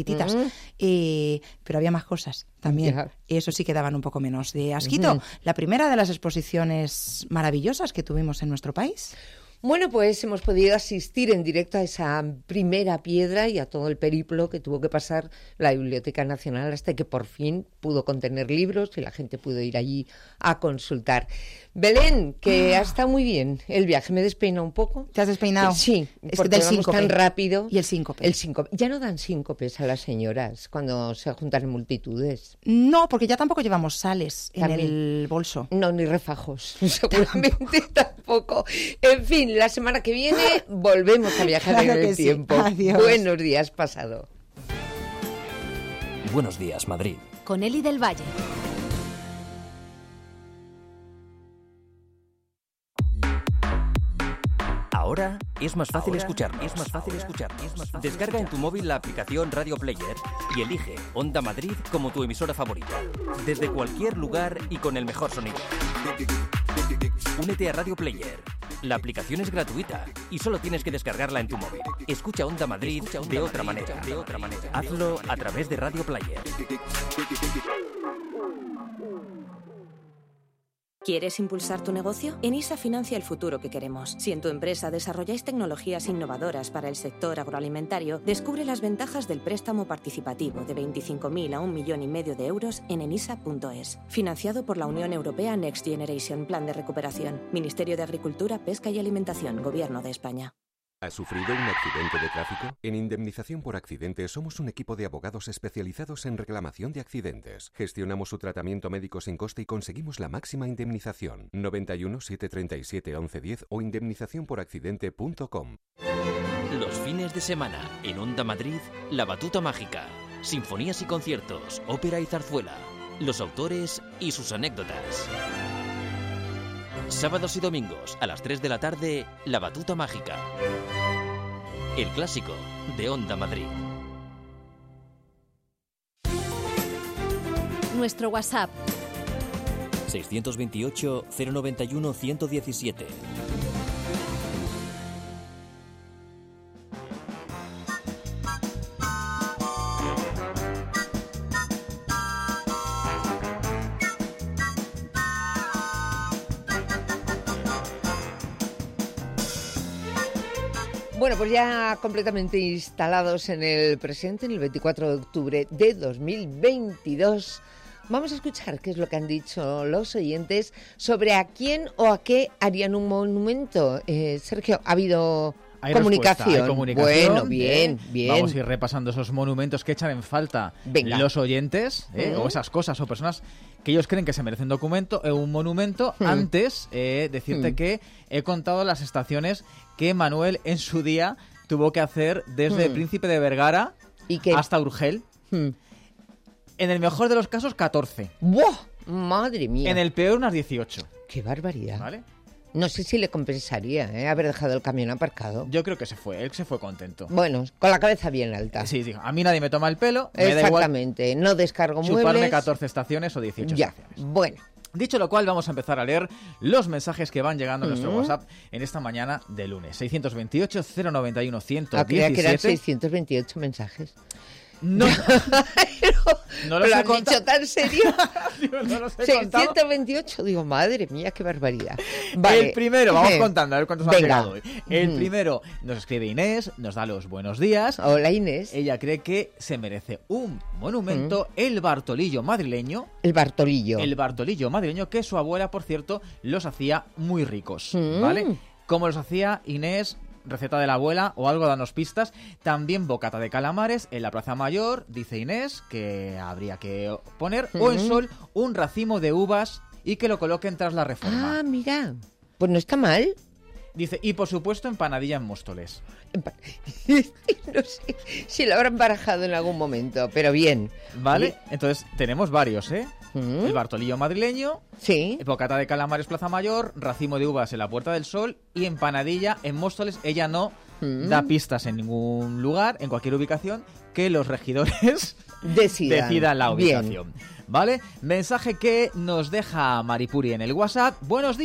Pero había más cosas también. Eso sí que daban un poco menos de asquito. La primera de las exposiciones maravillosas que tuvimos en nuestro país. Bueno, pues hemos podido asistir en directo a esa primera piedra y a todo el periplo que tuvo que pasar la Biblioteca Nacional hasta que por fin pudo contener libros y la gente pudo ir allí a consultar. Belén, que ha estado muy bien el viaje. ¿Me despeino un poco? ¿Te has despeinado? Sí, es porque del vamos síncope. tan rápido. Y el síncope. El síncope. Ya no dan síncopes a las señoras cuando se juntan en multitudes. No, porque ya tampoco llevamos sales en el bolso. No, ni refajos. Seguramente tampoco. En fin, la semana que viene volvemos a viajar en el tiempo. Adiós. Buenos días, pasado. Buenos días, Madrid. Con Eli del Valle. Ahora es más fácil escucharnos. Descarga en tu móvil la aplicación Radio Player y elige Onda Madrid como tu emisora favorita. Desde cualquier lugar y con el mejor sonido. Únete a Radio Player. La aplicación es gratuita y solo tienes que descargarla en tu móvil. Escucha Onda Madrid de otra manera. Hazlo a través de Radio Player. ¿Quieres impulsar tu negocio? Enisa financia el futuro que queremos. Si en tu empresa desarrolláis tecnologías innovadoras para el sector agroalimentario, descubre las ventajas del préstamo participativo de 25.000 a 1,5 millones de euros en enisa.es. Financiado por la Unión Europea Next Generation Plan de Recuperación. Ministerio de Agricultura, Pesca y Alimentación. Gobierno de España. ¿Has sufrido un accidente de tráfico? En Indemnización por Accidentes somos un equipo de abogados especializados en reclamación de accidentes. Gestionamos su tratamiento médico sin coste y conseguimos la máxima indemnización. 91 737 1110 o indemnizacionporaccidente.com. Los fines de semana en Onda Madrid, La Batuta Mágica. Sinfonías y conciertos, ópera y zarzuela. Los autores y sus anécdotas. Sábados y domingos a las 3 de la tarde, La Batuta Mágica. El clásico de Onda Madrid. Nuestro WhatsApp 628 091 117. Bueno, pues ya completamente instalados en el presente, en el 24 de octubre de 2022, vamos a escuchar qué es lo que han dicho los oyentes sobre a quién o a qué harían un monumento. Sergio, ¿ha habido comunicación? Hay comunicación. Bueno, bien. Vamos a ir repasando esos monumentos que echan en falta los oyentes, o esas cosas o personas que ellos creen que se merecen un monumento. Antes, decirte que he contado las estaciones que Manuel en su día tuvo que hacer desde Príncipe de Vergara hasta Urgel. En el mejor de los casos, 14. ¡Buah! ¡Madre mía! En el peor, unas 18. ¡Qué barbaridad! ¿Vale? No sé si le compensaría haber dejado el camión aparcado. Yo creo que él se fue contento. Bueno, con la cabeza bien alta. Sí, a mí nadie me toma el pelo. Exactamente, no descargo muebles. Chuparme 14 estaciones o 18 estaciones. Bueno, Dicho lo cual, vamos a empezar a leer los mensajes que van llegando a nuestro WhatsApp en esta mañana de lunes. 628-091-117. Creía que eran 628 mensajes. No, no los ¿Lo he has contado. dicho tan serio? No los he contado. 628, digo, madre mía, qué barbaridad. Vale. El primero, vamos contando, a ver cuántos han Venga. llegado hoy. El primero nos escribe Inés, nos da los buenos días. Hola, Inés. Ella cree que se merece un monumento, el Bartolillo madrileño. El Bartolillo. El Bartolillo madrileño, que su abuela, por cierto, los hacía muy ricos, ¿vale? ¿Cómo los hacía Inés? Receta de la abuela o algo, danos pistas. También bocata de calamares en la Plaza Mayor, dice Inés, que habría que poner. O en Sol, un racimo de uvas y que lo coloquen tras la Reforma. Ah, mira. Pues no está mal. Dice, y por supuesto empanadilla en Móstoles. No sé si lo habrán barajado en algún momento, pero bien. ¿Vale? Entonces tenemos varios, ¿eh? El Bartolillo madrileño, bocata de calamares Plaza Mayor, racimo de uvas en la Puerta del Sol y empanadilla en Móstoles. Ella no da pistas en ningún lugar, en cualquier ubicación, que los regidores decidan la ubicación. Bien. ¿Vale? Mensaje que nos deja Maripuri en el WhatsApp. ¡Buenos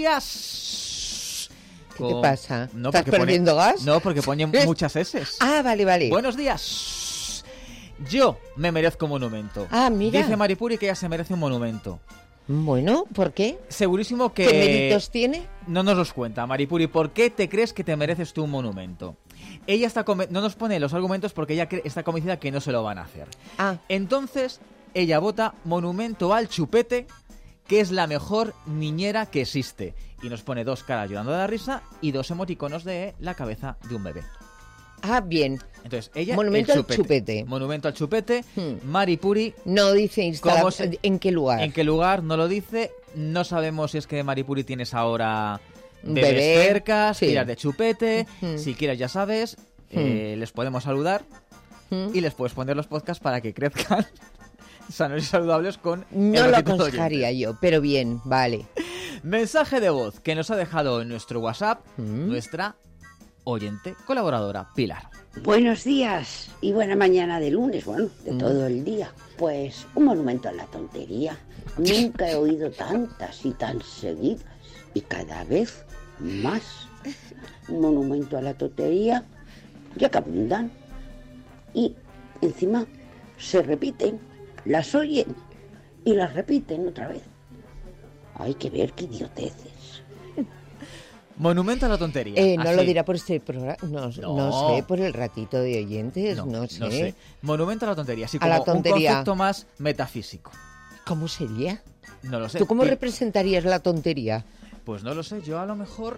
días! ¿Qué te pasa? No, ¿Estás perdiendo gas? No, porque ponen muchas eses. Ah, vale, vale. Buenos días. Yo me merezco un monumento. Ah, mira. Dice Maripuri que ella se merece un monumento. Bueno, ¿por qué? Segurísimo que... ¿Qué méritos tiene? No nos los cuenta, Maripuri. ¿Por qué te crees que te mereces tú un monumento? Ella está no nos pone los argumentos porque ella está convencida que no se lo van a hacer. Ah. Entonces, ella vota monumento al chupete, que es la mejor niñera que existe. Y nos pone 2 caras llorando de la risa y 2 emoticonos de la cabeza de un bebé. Ah, bien. Entonces, ella, monumento el al chupete. Monumento al chupete. Maripuri. No dice ¿en qué lugar? ¿En qué lugar? No lo dice. No sabemos si es que Maripuri tienes ahora bebés cerca, si tiras de chupete. Si quieres, ya sabes, les podemos saludar y les puedes poner los podcasts para que crezcan sanos y saludables con... No lo aconsejaría yo, pero bien, vale. Mensaje de voz que nos ha dejado en nuestro WhatsApp nuestra oyente colaboradora Pilar. Buenos días y buena mañana de lunes, bueno, de todo el día. Pues un monumento a la tontería. Nunca he oído tantas y tan seguidas y cada vez más. Un monumento a la tontería, ya que abundan y encima se repiten, las oyen y las repiten otra vez. Hay que ver qué idioteces. Monumento a la tontería. No lo dirá por este programa. No sé, por el ratito de oyentes, no sé. Monumento a la tontería, así a como la tontería. Un concepto más metafísico. ¿Cómo sería? No lo sé. ¿Tú cómo representarías la tontería? Pues no lo sé, yo a lo mejor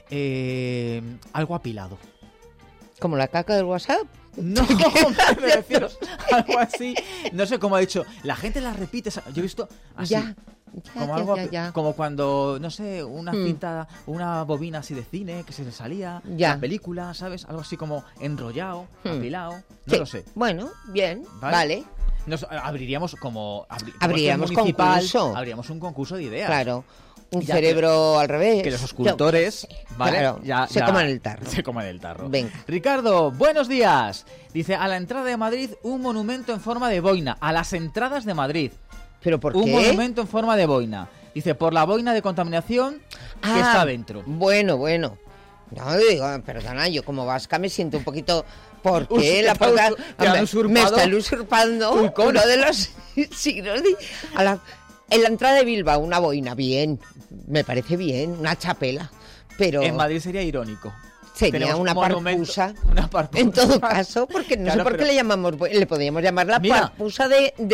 algo apilado. ¿Como la caca del WhatsApp? No, me refiero algo así. No sé cómo ha dicho. La gente la repite. Yo he visto así. Ya. Como cuando, no sé, una cinta, una bobina así de cine que se le salía, la película, ¿sabes? Algo así como enrollado, apilado. No lo sé. Bueno, bien, vale. Abriríamos concurso. Abriríamos un concurso de ideas. Claro. Un cerebro al revés. Que los escultores, ¿vale? Claro, se coman el tarro. Se coman el tarro. Venga. Ricardo, buenos días. Dice, a la entrada de Madrid, un monumento en forma de boina. A las entradas de Madrid. ¿Pero por qué? Un monumento en forma de boina. Dice, por la boina de contaminación que está dentro. Bueno. No, digo, perdona, yo como vasca me siento un poquito... ¿Por qué? Me están usurpando uno de los signos. En la entrada de Bilbao, una boina, bien. Me parece bien, una chapela. Pero en Madrid sería irónico. Sería una parpusa. En todo caso, porque no sé por qué le llamamos... Le podríamos llamar la parpusa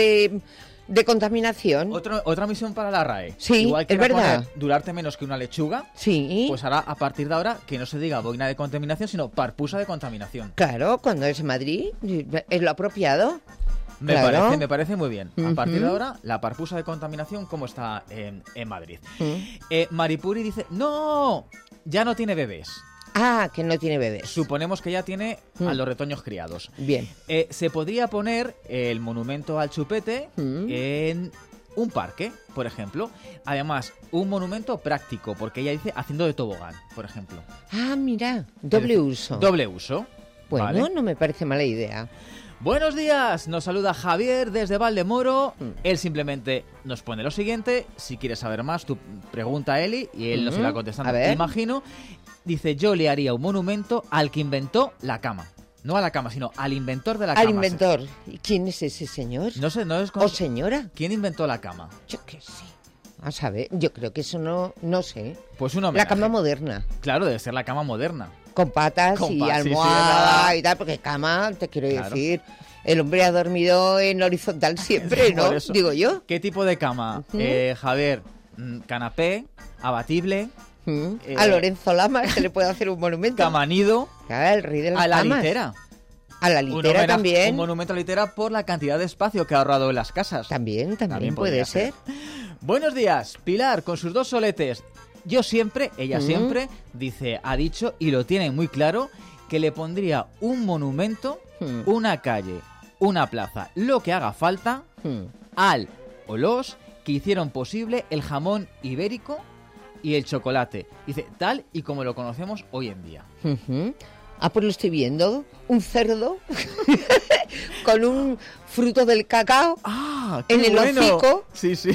de contaminación. Otra misión para la RAE. Sí, igual que es verdad. Durarte menos que una lechuga. Sí. Pues ahora, a partir de ahora, que no se diga boina de contaminación, sino parpusa de contaminación. Claro, cuando es en Madrid, es lo apropiado. Me parece muy bien. A partir de ahora, la parpusa de contaminación, ¿cómo está en Madrid? Maripuri dice, ¡no! Ya no tiene bebés. Ah, que no tiene bebés. Suponemos que ya tiene a los retoños criados. Bien. Se podría poner el monumento al chupete en un parque, por ejemplo. Además, un monumento práctico, porque ella dice haciendo de tobogán, por ejemplo. Ah, mira, doble uso. Doble uso. Bueno, ¿vale? No me parece mala idea. Buenos días, nos saluda Javier desde Valdemoro. Él simplemente nos pone lo siguiente: si quieres saber más, tú pregunta a Eli y él nos irá contestando. Me imagino. Dice, yo le haría un monumento al que inventó la cama. No a la cama, sino al inventor de la cama. Al inventor. ¿Y quién es ese señor? No sé, no es... ¿O señora? ¿Quién inventó la cama? Yo qué sé. A saber, yo creo que eso no sé. Pues un homenaje. La cama moderna. Claro, debe ser la cama moderna. Con patas y almohada y tal, porque cama, te quiero decir, el hombre ha dormido en horizontal siempre, ¿no? Digo yo. ¿Qué tipo de cama? Javier, canapé, abatible... a Lorenzo Lama se le puede hacer un monumento. Camanido. Claro, el rey de las a la camas. litera. A la litera también. Un monumento a la litera por la cantidad de espacio que ha ahorrado en las casas. También puede ser. Buenos días, Pilar, con sus 2 soletes. Yo siempre, ella siempre, dice, ha dicho, y lo tiene muy claro, que le pondría un monumento, una calle, una plaza, lo que haga falta, al o los que hicieron posible el jamón ibérico y el chocolate. Dice, tal y como lo conocemos hoy en día. Ah, pues lo estoy viendo. Un cerdo con un fruto del cacao en el hocico. Sí, sí.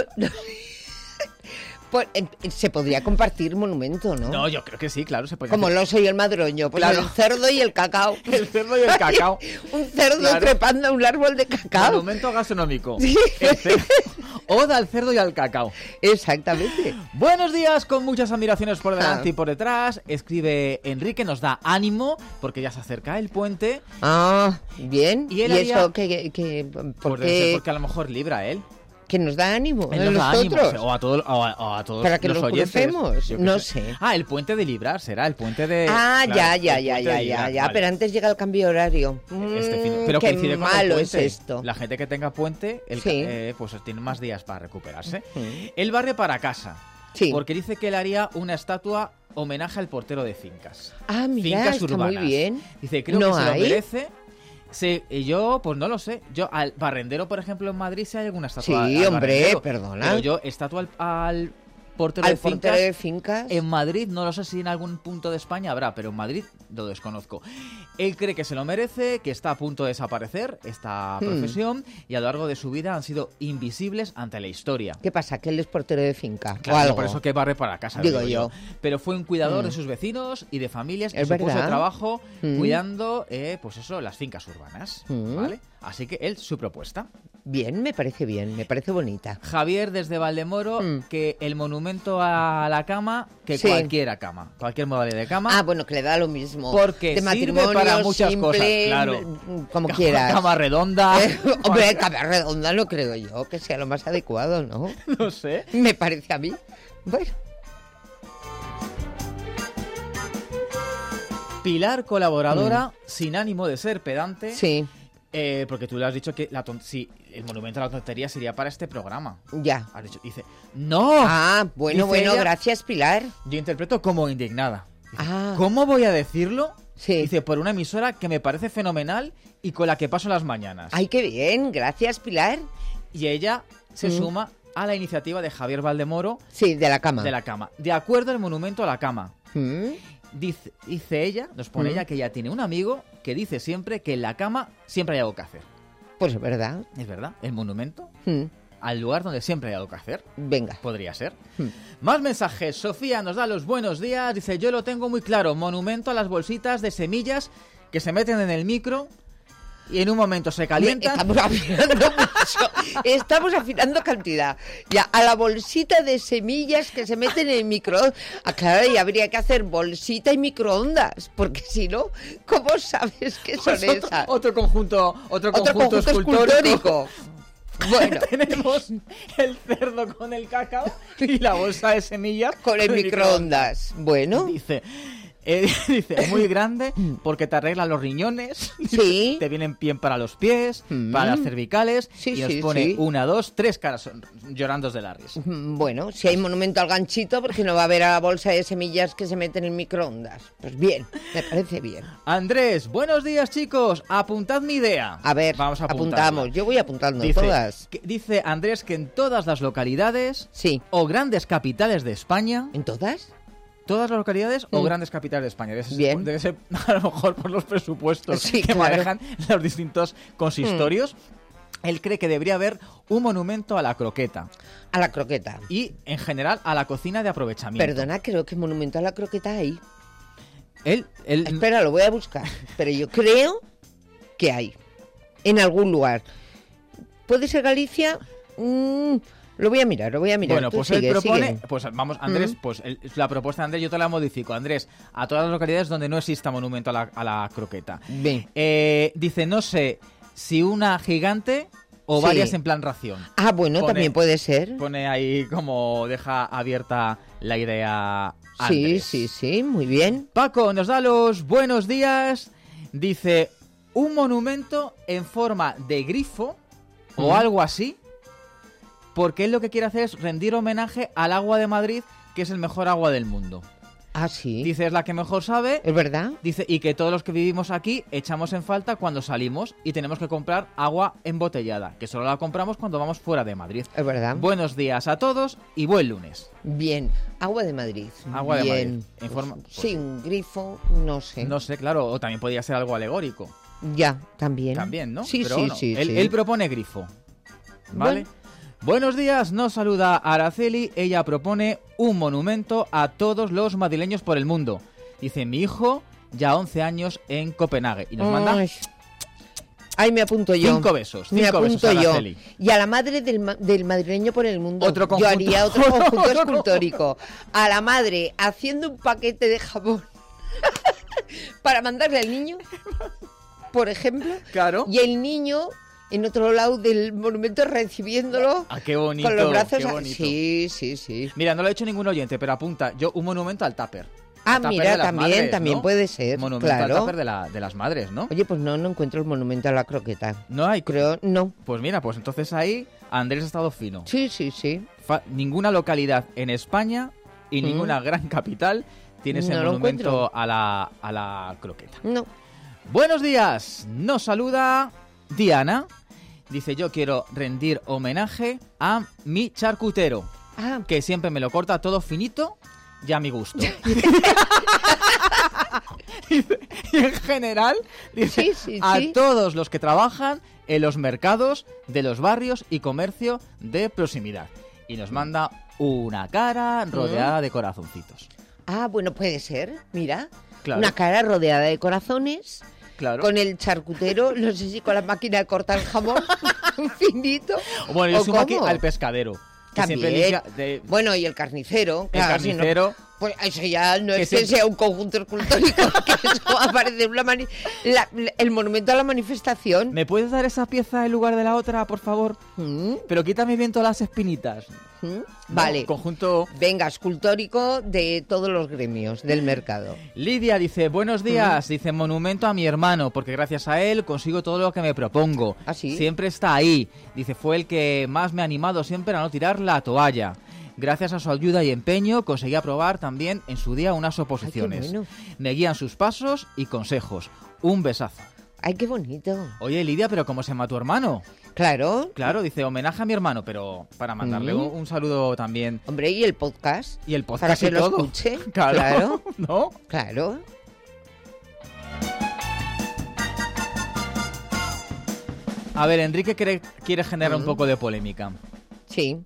Pues, se podría compartir monumento, ¿no? No, yo creo que sí, claro. Se podría como hacer. el oso y el madroño. Pues claro. El cerdo y el cacao. El cerdo y el cacao. Un cerdo trepando a un árbol de cacao. Monumento gastronómico. Sí. Oda al cerdo y al cacao. Exactamente. Buenos días, con muchas admiraciones por delante y por detrás. Escribe Enrique, nos da ánimo porque ya se acerca el puente. Ah, bien. ¿Y eso porque a lo mejor libra él. Que nos da ánimo a nosotros. O a todos para que los oyentes. Crucemos. No sé. El puente de librar será, el puente de... Ya. Pero antes llega el cambio horario. Pero qué coincide con malo el puente. es esto. La gente que tenga puente, pues tiene más días para recuperarse. Él barre para casa. Sí. Porque dice que él haría una estatua homenaje al portero de fincas. Ah, mira, fincas está urbanas. Muy bien. Dice, creo que se lo merece. Sí, yo, pues no lo sé. Yo, al Barrendero, por ejemplo, en Madrid, si hay alguna estatua. Sí, hombre, perdona. Pero yo, estatua al portero de fincas. En Madrid, no lo sé si en algún punto de España habrá, pero en Madrid lo desconozco. Él cree que se lo merece, que está a punto de desaparecer esta profesión y a lo largo de su vida han sido invisibles ante la historia. ¿Qué pasa? ¿Que él es portero de finca? Claro, o algo. Por eso que barre para casa. Digo yo. Pero fue un cuidador de sus vecinos y de familias y ¿Es se puso verdad? de trabajo cuidando, pues eso, las fincas urbanas. ¿Vale? Así que él, su propuesta. Bien, me parece bonita. Javier desde Valdemoro, que el monumento a la cama, que cualquier modalidad de cama. Ah, bueno, que le da lo mismo. Porque de sirve para muchas simple, cosas, claro. Como quieras. Cama redonda. Hombre, cama redonda no creo yo que sea lo más adecuado, ¿no? No sé. Me parece a mí. Bueno. Pilar, colaboradora, sin ánimo de ser pedante. Sí. Porque tú le has dicho que el monumento a la tontería sería para este programa. Ya. Has dicho, dice, ¡no! Ah, bueno, ella, gracias, Pilar. Yo interpreto como indignada. Dice, ¿cómo voy a decirlo? Sí. Dice, por una emisora que me parece fenomenal y con la que paso las mañanas. ¡Ay, qué bien! Gracias, Pilar. Y ella se suma a la iniciativa de Javier Valdemoro. Sí, de la cama. De la cama. De acuerdo al monumento a la cama. Dice ella, nos pone ella, que ella tiene un amigo que dice siempre que en la cama siempre hay algo que hacer. Pues es verdad. Es verdad, el monumento al lugar donde siempre hay algo que hacer. Venga. Podría ser. Más mensajes. Sofía nos da los buenos días. Dice, yo lo tengo muy claro. Monumento a las bolsitas de semillas que se meten en el micro y en un momento se calientan. Estamos afinando mucho. Estamos afinando cantidad. Ya, a la bolsita de semillas que se meten en el microondas. Claro, y habría que hacer bolsita y microondas. Porque si no, ¿cómo sabes que son esas? Otro conjunto escultórico. Bueno, tenemos el cerdo con el cacao y la bolsa de semillas con el microondas. Bueno. Dice, muy grande porque te arregla los riñones, sí. Te vienen bien para los pies, para las cervicales, y nos pone 1, 2, 3 caras llorando de la risa. Bueno, si hay monumento al ganchito, porque no va a haber a la bolsa de semillas que se meten en microondas. Pues bien, me parece bien. Andrés, buenos días, chicos, apuntad mi idea. A ver, vamos a apuntamos, yo voy apuntando todas. Dice Andrés que en todas las localidades o grandes capitales de España... ¿En todas? ¿Todas las localidades o grandes capitales de España? Debe ser a lo mejor por los presupuestos que manejan los distintos consistorios. Él cree que debería haber un monumento a la croqueta. A la croqueta. Y, en general, a la cocina de aprovechamiento. Perdona, creo que monumento a la croqueta hay. Espera, lo voy a buscar. Pero yo creo que hay. En algún lugar. ¿Puede ser Galicia? Lo voy a mirar. Bueno, Tú pues sigue, él propone... sigue. Pues vamos, Andrés, la propuesta de Andrés yo te la modifico. Andrés, a todas las localidades donde no exista monumento a la croqueta. Bien. Dice, no sé si una gigante o varias en plan ración. Ah, bueno, también puede ser. Pone ahí como deja abierta la idea Andrés. Sí, muy bien. Paco nos da los buenos días. Dice, un monumento en forma de grifo o algo así, porque él lo que quiere hacer es rendir homenaje al agua de Madrid, que es el mejor agua del mundo. Ah, sí. Dice, es la que mejor sabe. ¿Es verdad? Dice, y que todos los que vivimos aquí echamos en falta cuando salimos y tenemos que comprar agua embotellada, que solo la compramos cuando vamos fuera de Madrid. Es verdad. Buenos días a todos y buen lunes. Bien, agua de Madrid. Agua bien. de Madrid. En forma, sí, un grifo, no sé. No sé, claro, o también podría ser algo alegórico. Ya, también. También, ¿no? Sí, pero sí, bueno, sí. Él propone grifo. ¿Vale? Bueno. Buenos días, nos saluda Araceli. Ella propone un monumento a todos los madrileños por el mundo. Dice, mi hijo, ya 11 años en Copenhague. Y nos manda... Ay, me apunto yo. 5 besos. Me apunto yo. Araceli. Y a la madre del madrileño por el mundo. Otro conjunto. Yo haría otro conjunto escultórico. A la madre haciendo un paquete de jabón para mandarle al niño, por ejemplo. Claro. Y el niño en otro lado del monumento recibiéndolo. Ah, qué bonito. Con los brazos. Qué bonito. Sí. Mira, no lo ha hecho ningún oyente, pero apunta. Yo un monumento al tupper. Ah, Tupper mira, de las también, madres, también ¿no? puede ser. Monumento claro. al tupper de las madres, ¿no? Oye, pues no encuentro el monumento a la croqueta. No hay. Creo, no. Pues mira, pues entonces ahí Andrés ha estado fino. Sí. Ninguna localidad en España y ninguna gran capital tiene ese monumento a la croqueta. No. Buenos días, nos saluda Diana. Dice, yo quiero rendir homenaje a mi charcutero, que siempre me lo corta todo finito y a mi gusto. Y en general, dice, a todos los que trabajan en los mercados de los barrios y comercio de proximidad. Y nos manda una cara rodeada de corazoncitos. Ah, bueno, puede ser, mira. Claro. Una cara rodeada de corazones. Claro. Con el charcutero, no sé si con la máquina de cortar jamón, un finito. Bueno, yo sumo aquí cómo. al pescadero. Que También. siempre limpia Bueno, y el carnicero. El carnicero. Si no, pues eso ya no es que que sea un conjunto escultórico, que eso aparece en el monumento a la manifestación. ¿Me puedes dar esa pieza en lugar de la otra, por favor? Pero quítame bien todas las espinitas. Vale. Conjunto. Venga, escultórico de todos los gremios del mercado. Lidia dice, buenos días. Dice, monumento a mi hermano, porque gracias a él consigo todo lo que me propongo. ¿Ah, sí? Siempre está ahí. Dice, fue el que más me ha animado siempre a no tirar la toalla. Gracias a su ayuda y empeño conseguí aprobar también en su día unas oposiciones. Ay, qué bueno. Me guían sus pasos y consejos. Un besazo. Ay, qué bonito. Oye, Lidia, ¿pero cómo se llama tu hermano? Claro. Claro, dice, homenaje a mi hermano, pero para mandarle un saludo también. Hombre, ¿y el podcast? Y el podcast para que y lo todo. escuche. Claro. ¿No? Claro. A ver, Enrique quiere generar un poco de polémica. Sí.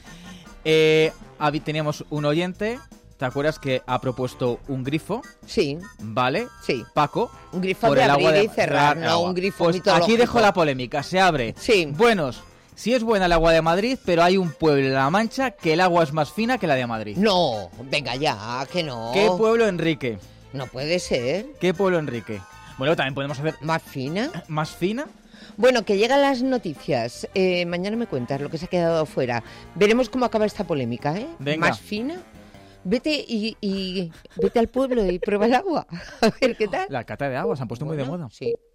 Teníamos un oyente, ¿te acuerdas que ha propuesto un grifo? Sí. ¿Vale? Sí. Paco. Un grifo por de el abrir agua y cerrar, no agua. un grifo Pues mitológico. aquí dejo la polémica, se abre. Sí. Buenos, sí es buena el agua de Madrid, pero hay un pueblo en La Mancha que el agua es más fina que la de Madrid. No, venga ya, que no. ¿Qué pueblo, Enrique? No puede ser. ¿Qué pueblo, Enrique? Bueno, también podemos hacer... ¿Más fina? ¿Más fina? Bueno, que llegan las noticias. Mañana me cuentas lo que se ha quedado afuera. Veremos cómo acaba esta polémica, ¿eh? Venga. ¿Más fina? Vete y vete al pueblo y prueba el agua. A ver qué tal. La cata de agua se han puesto muy de moda. Sí.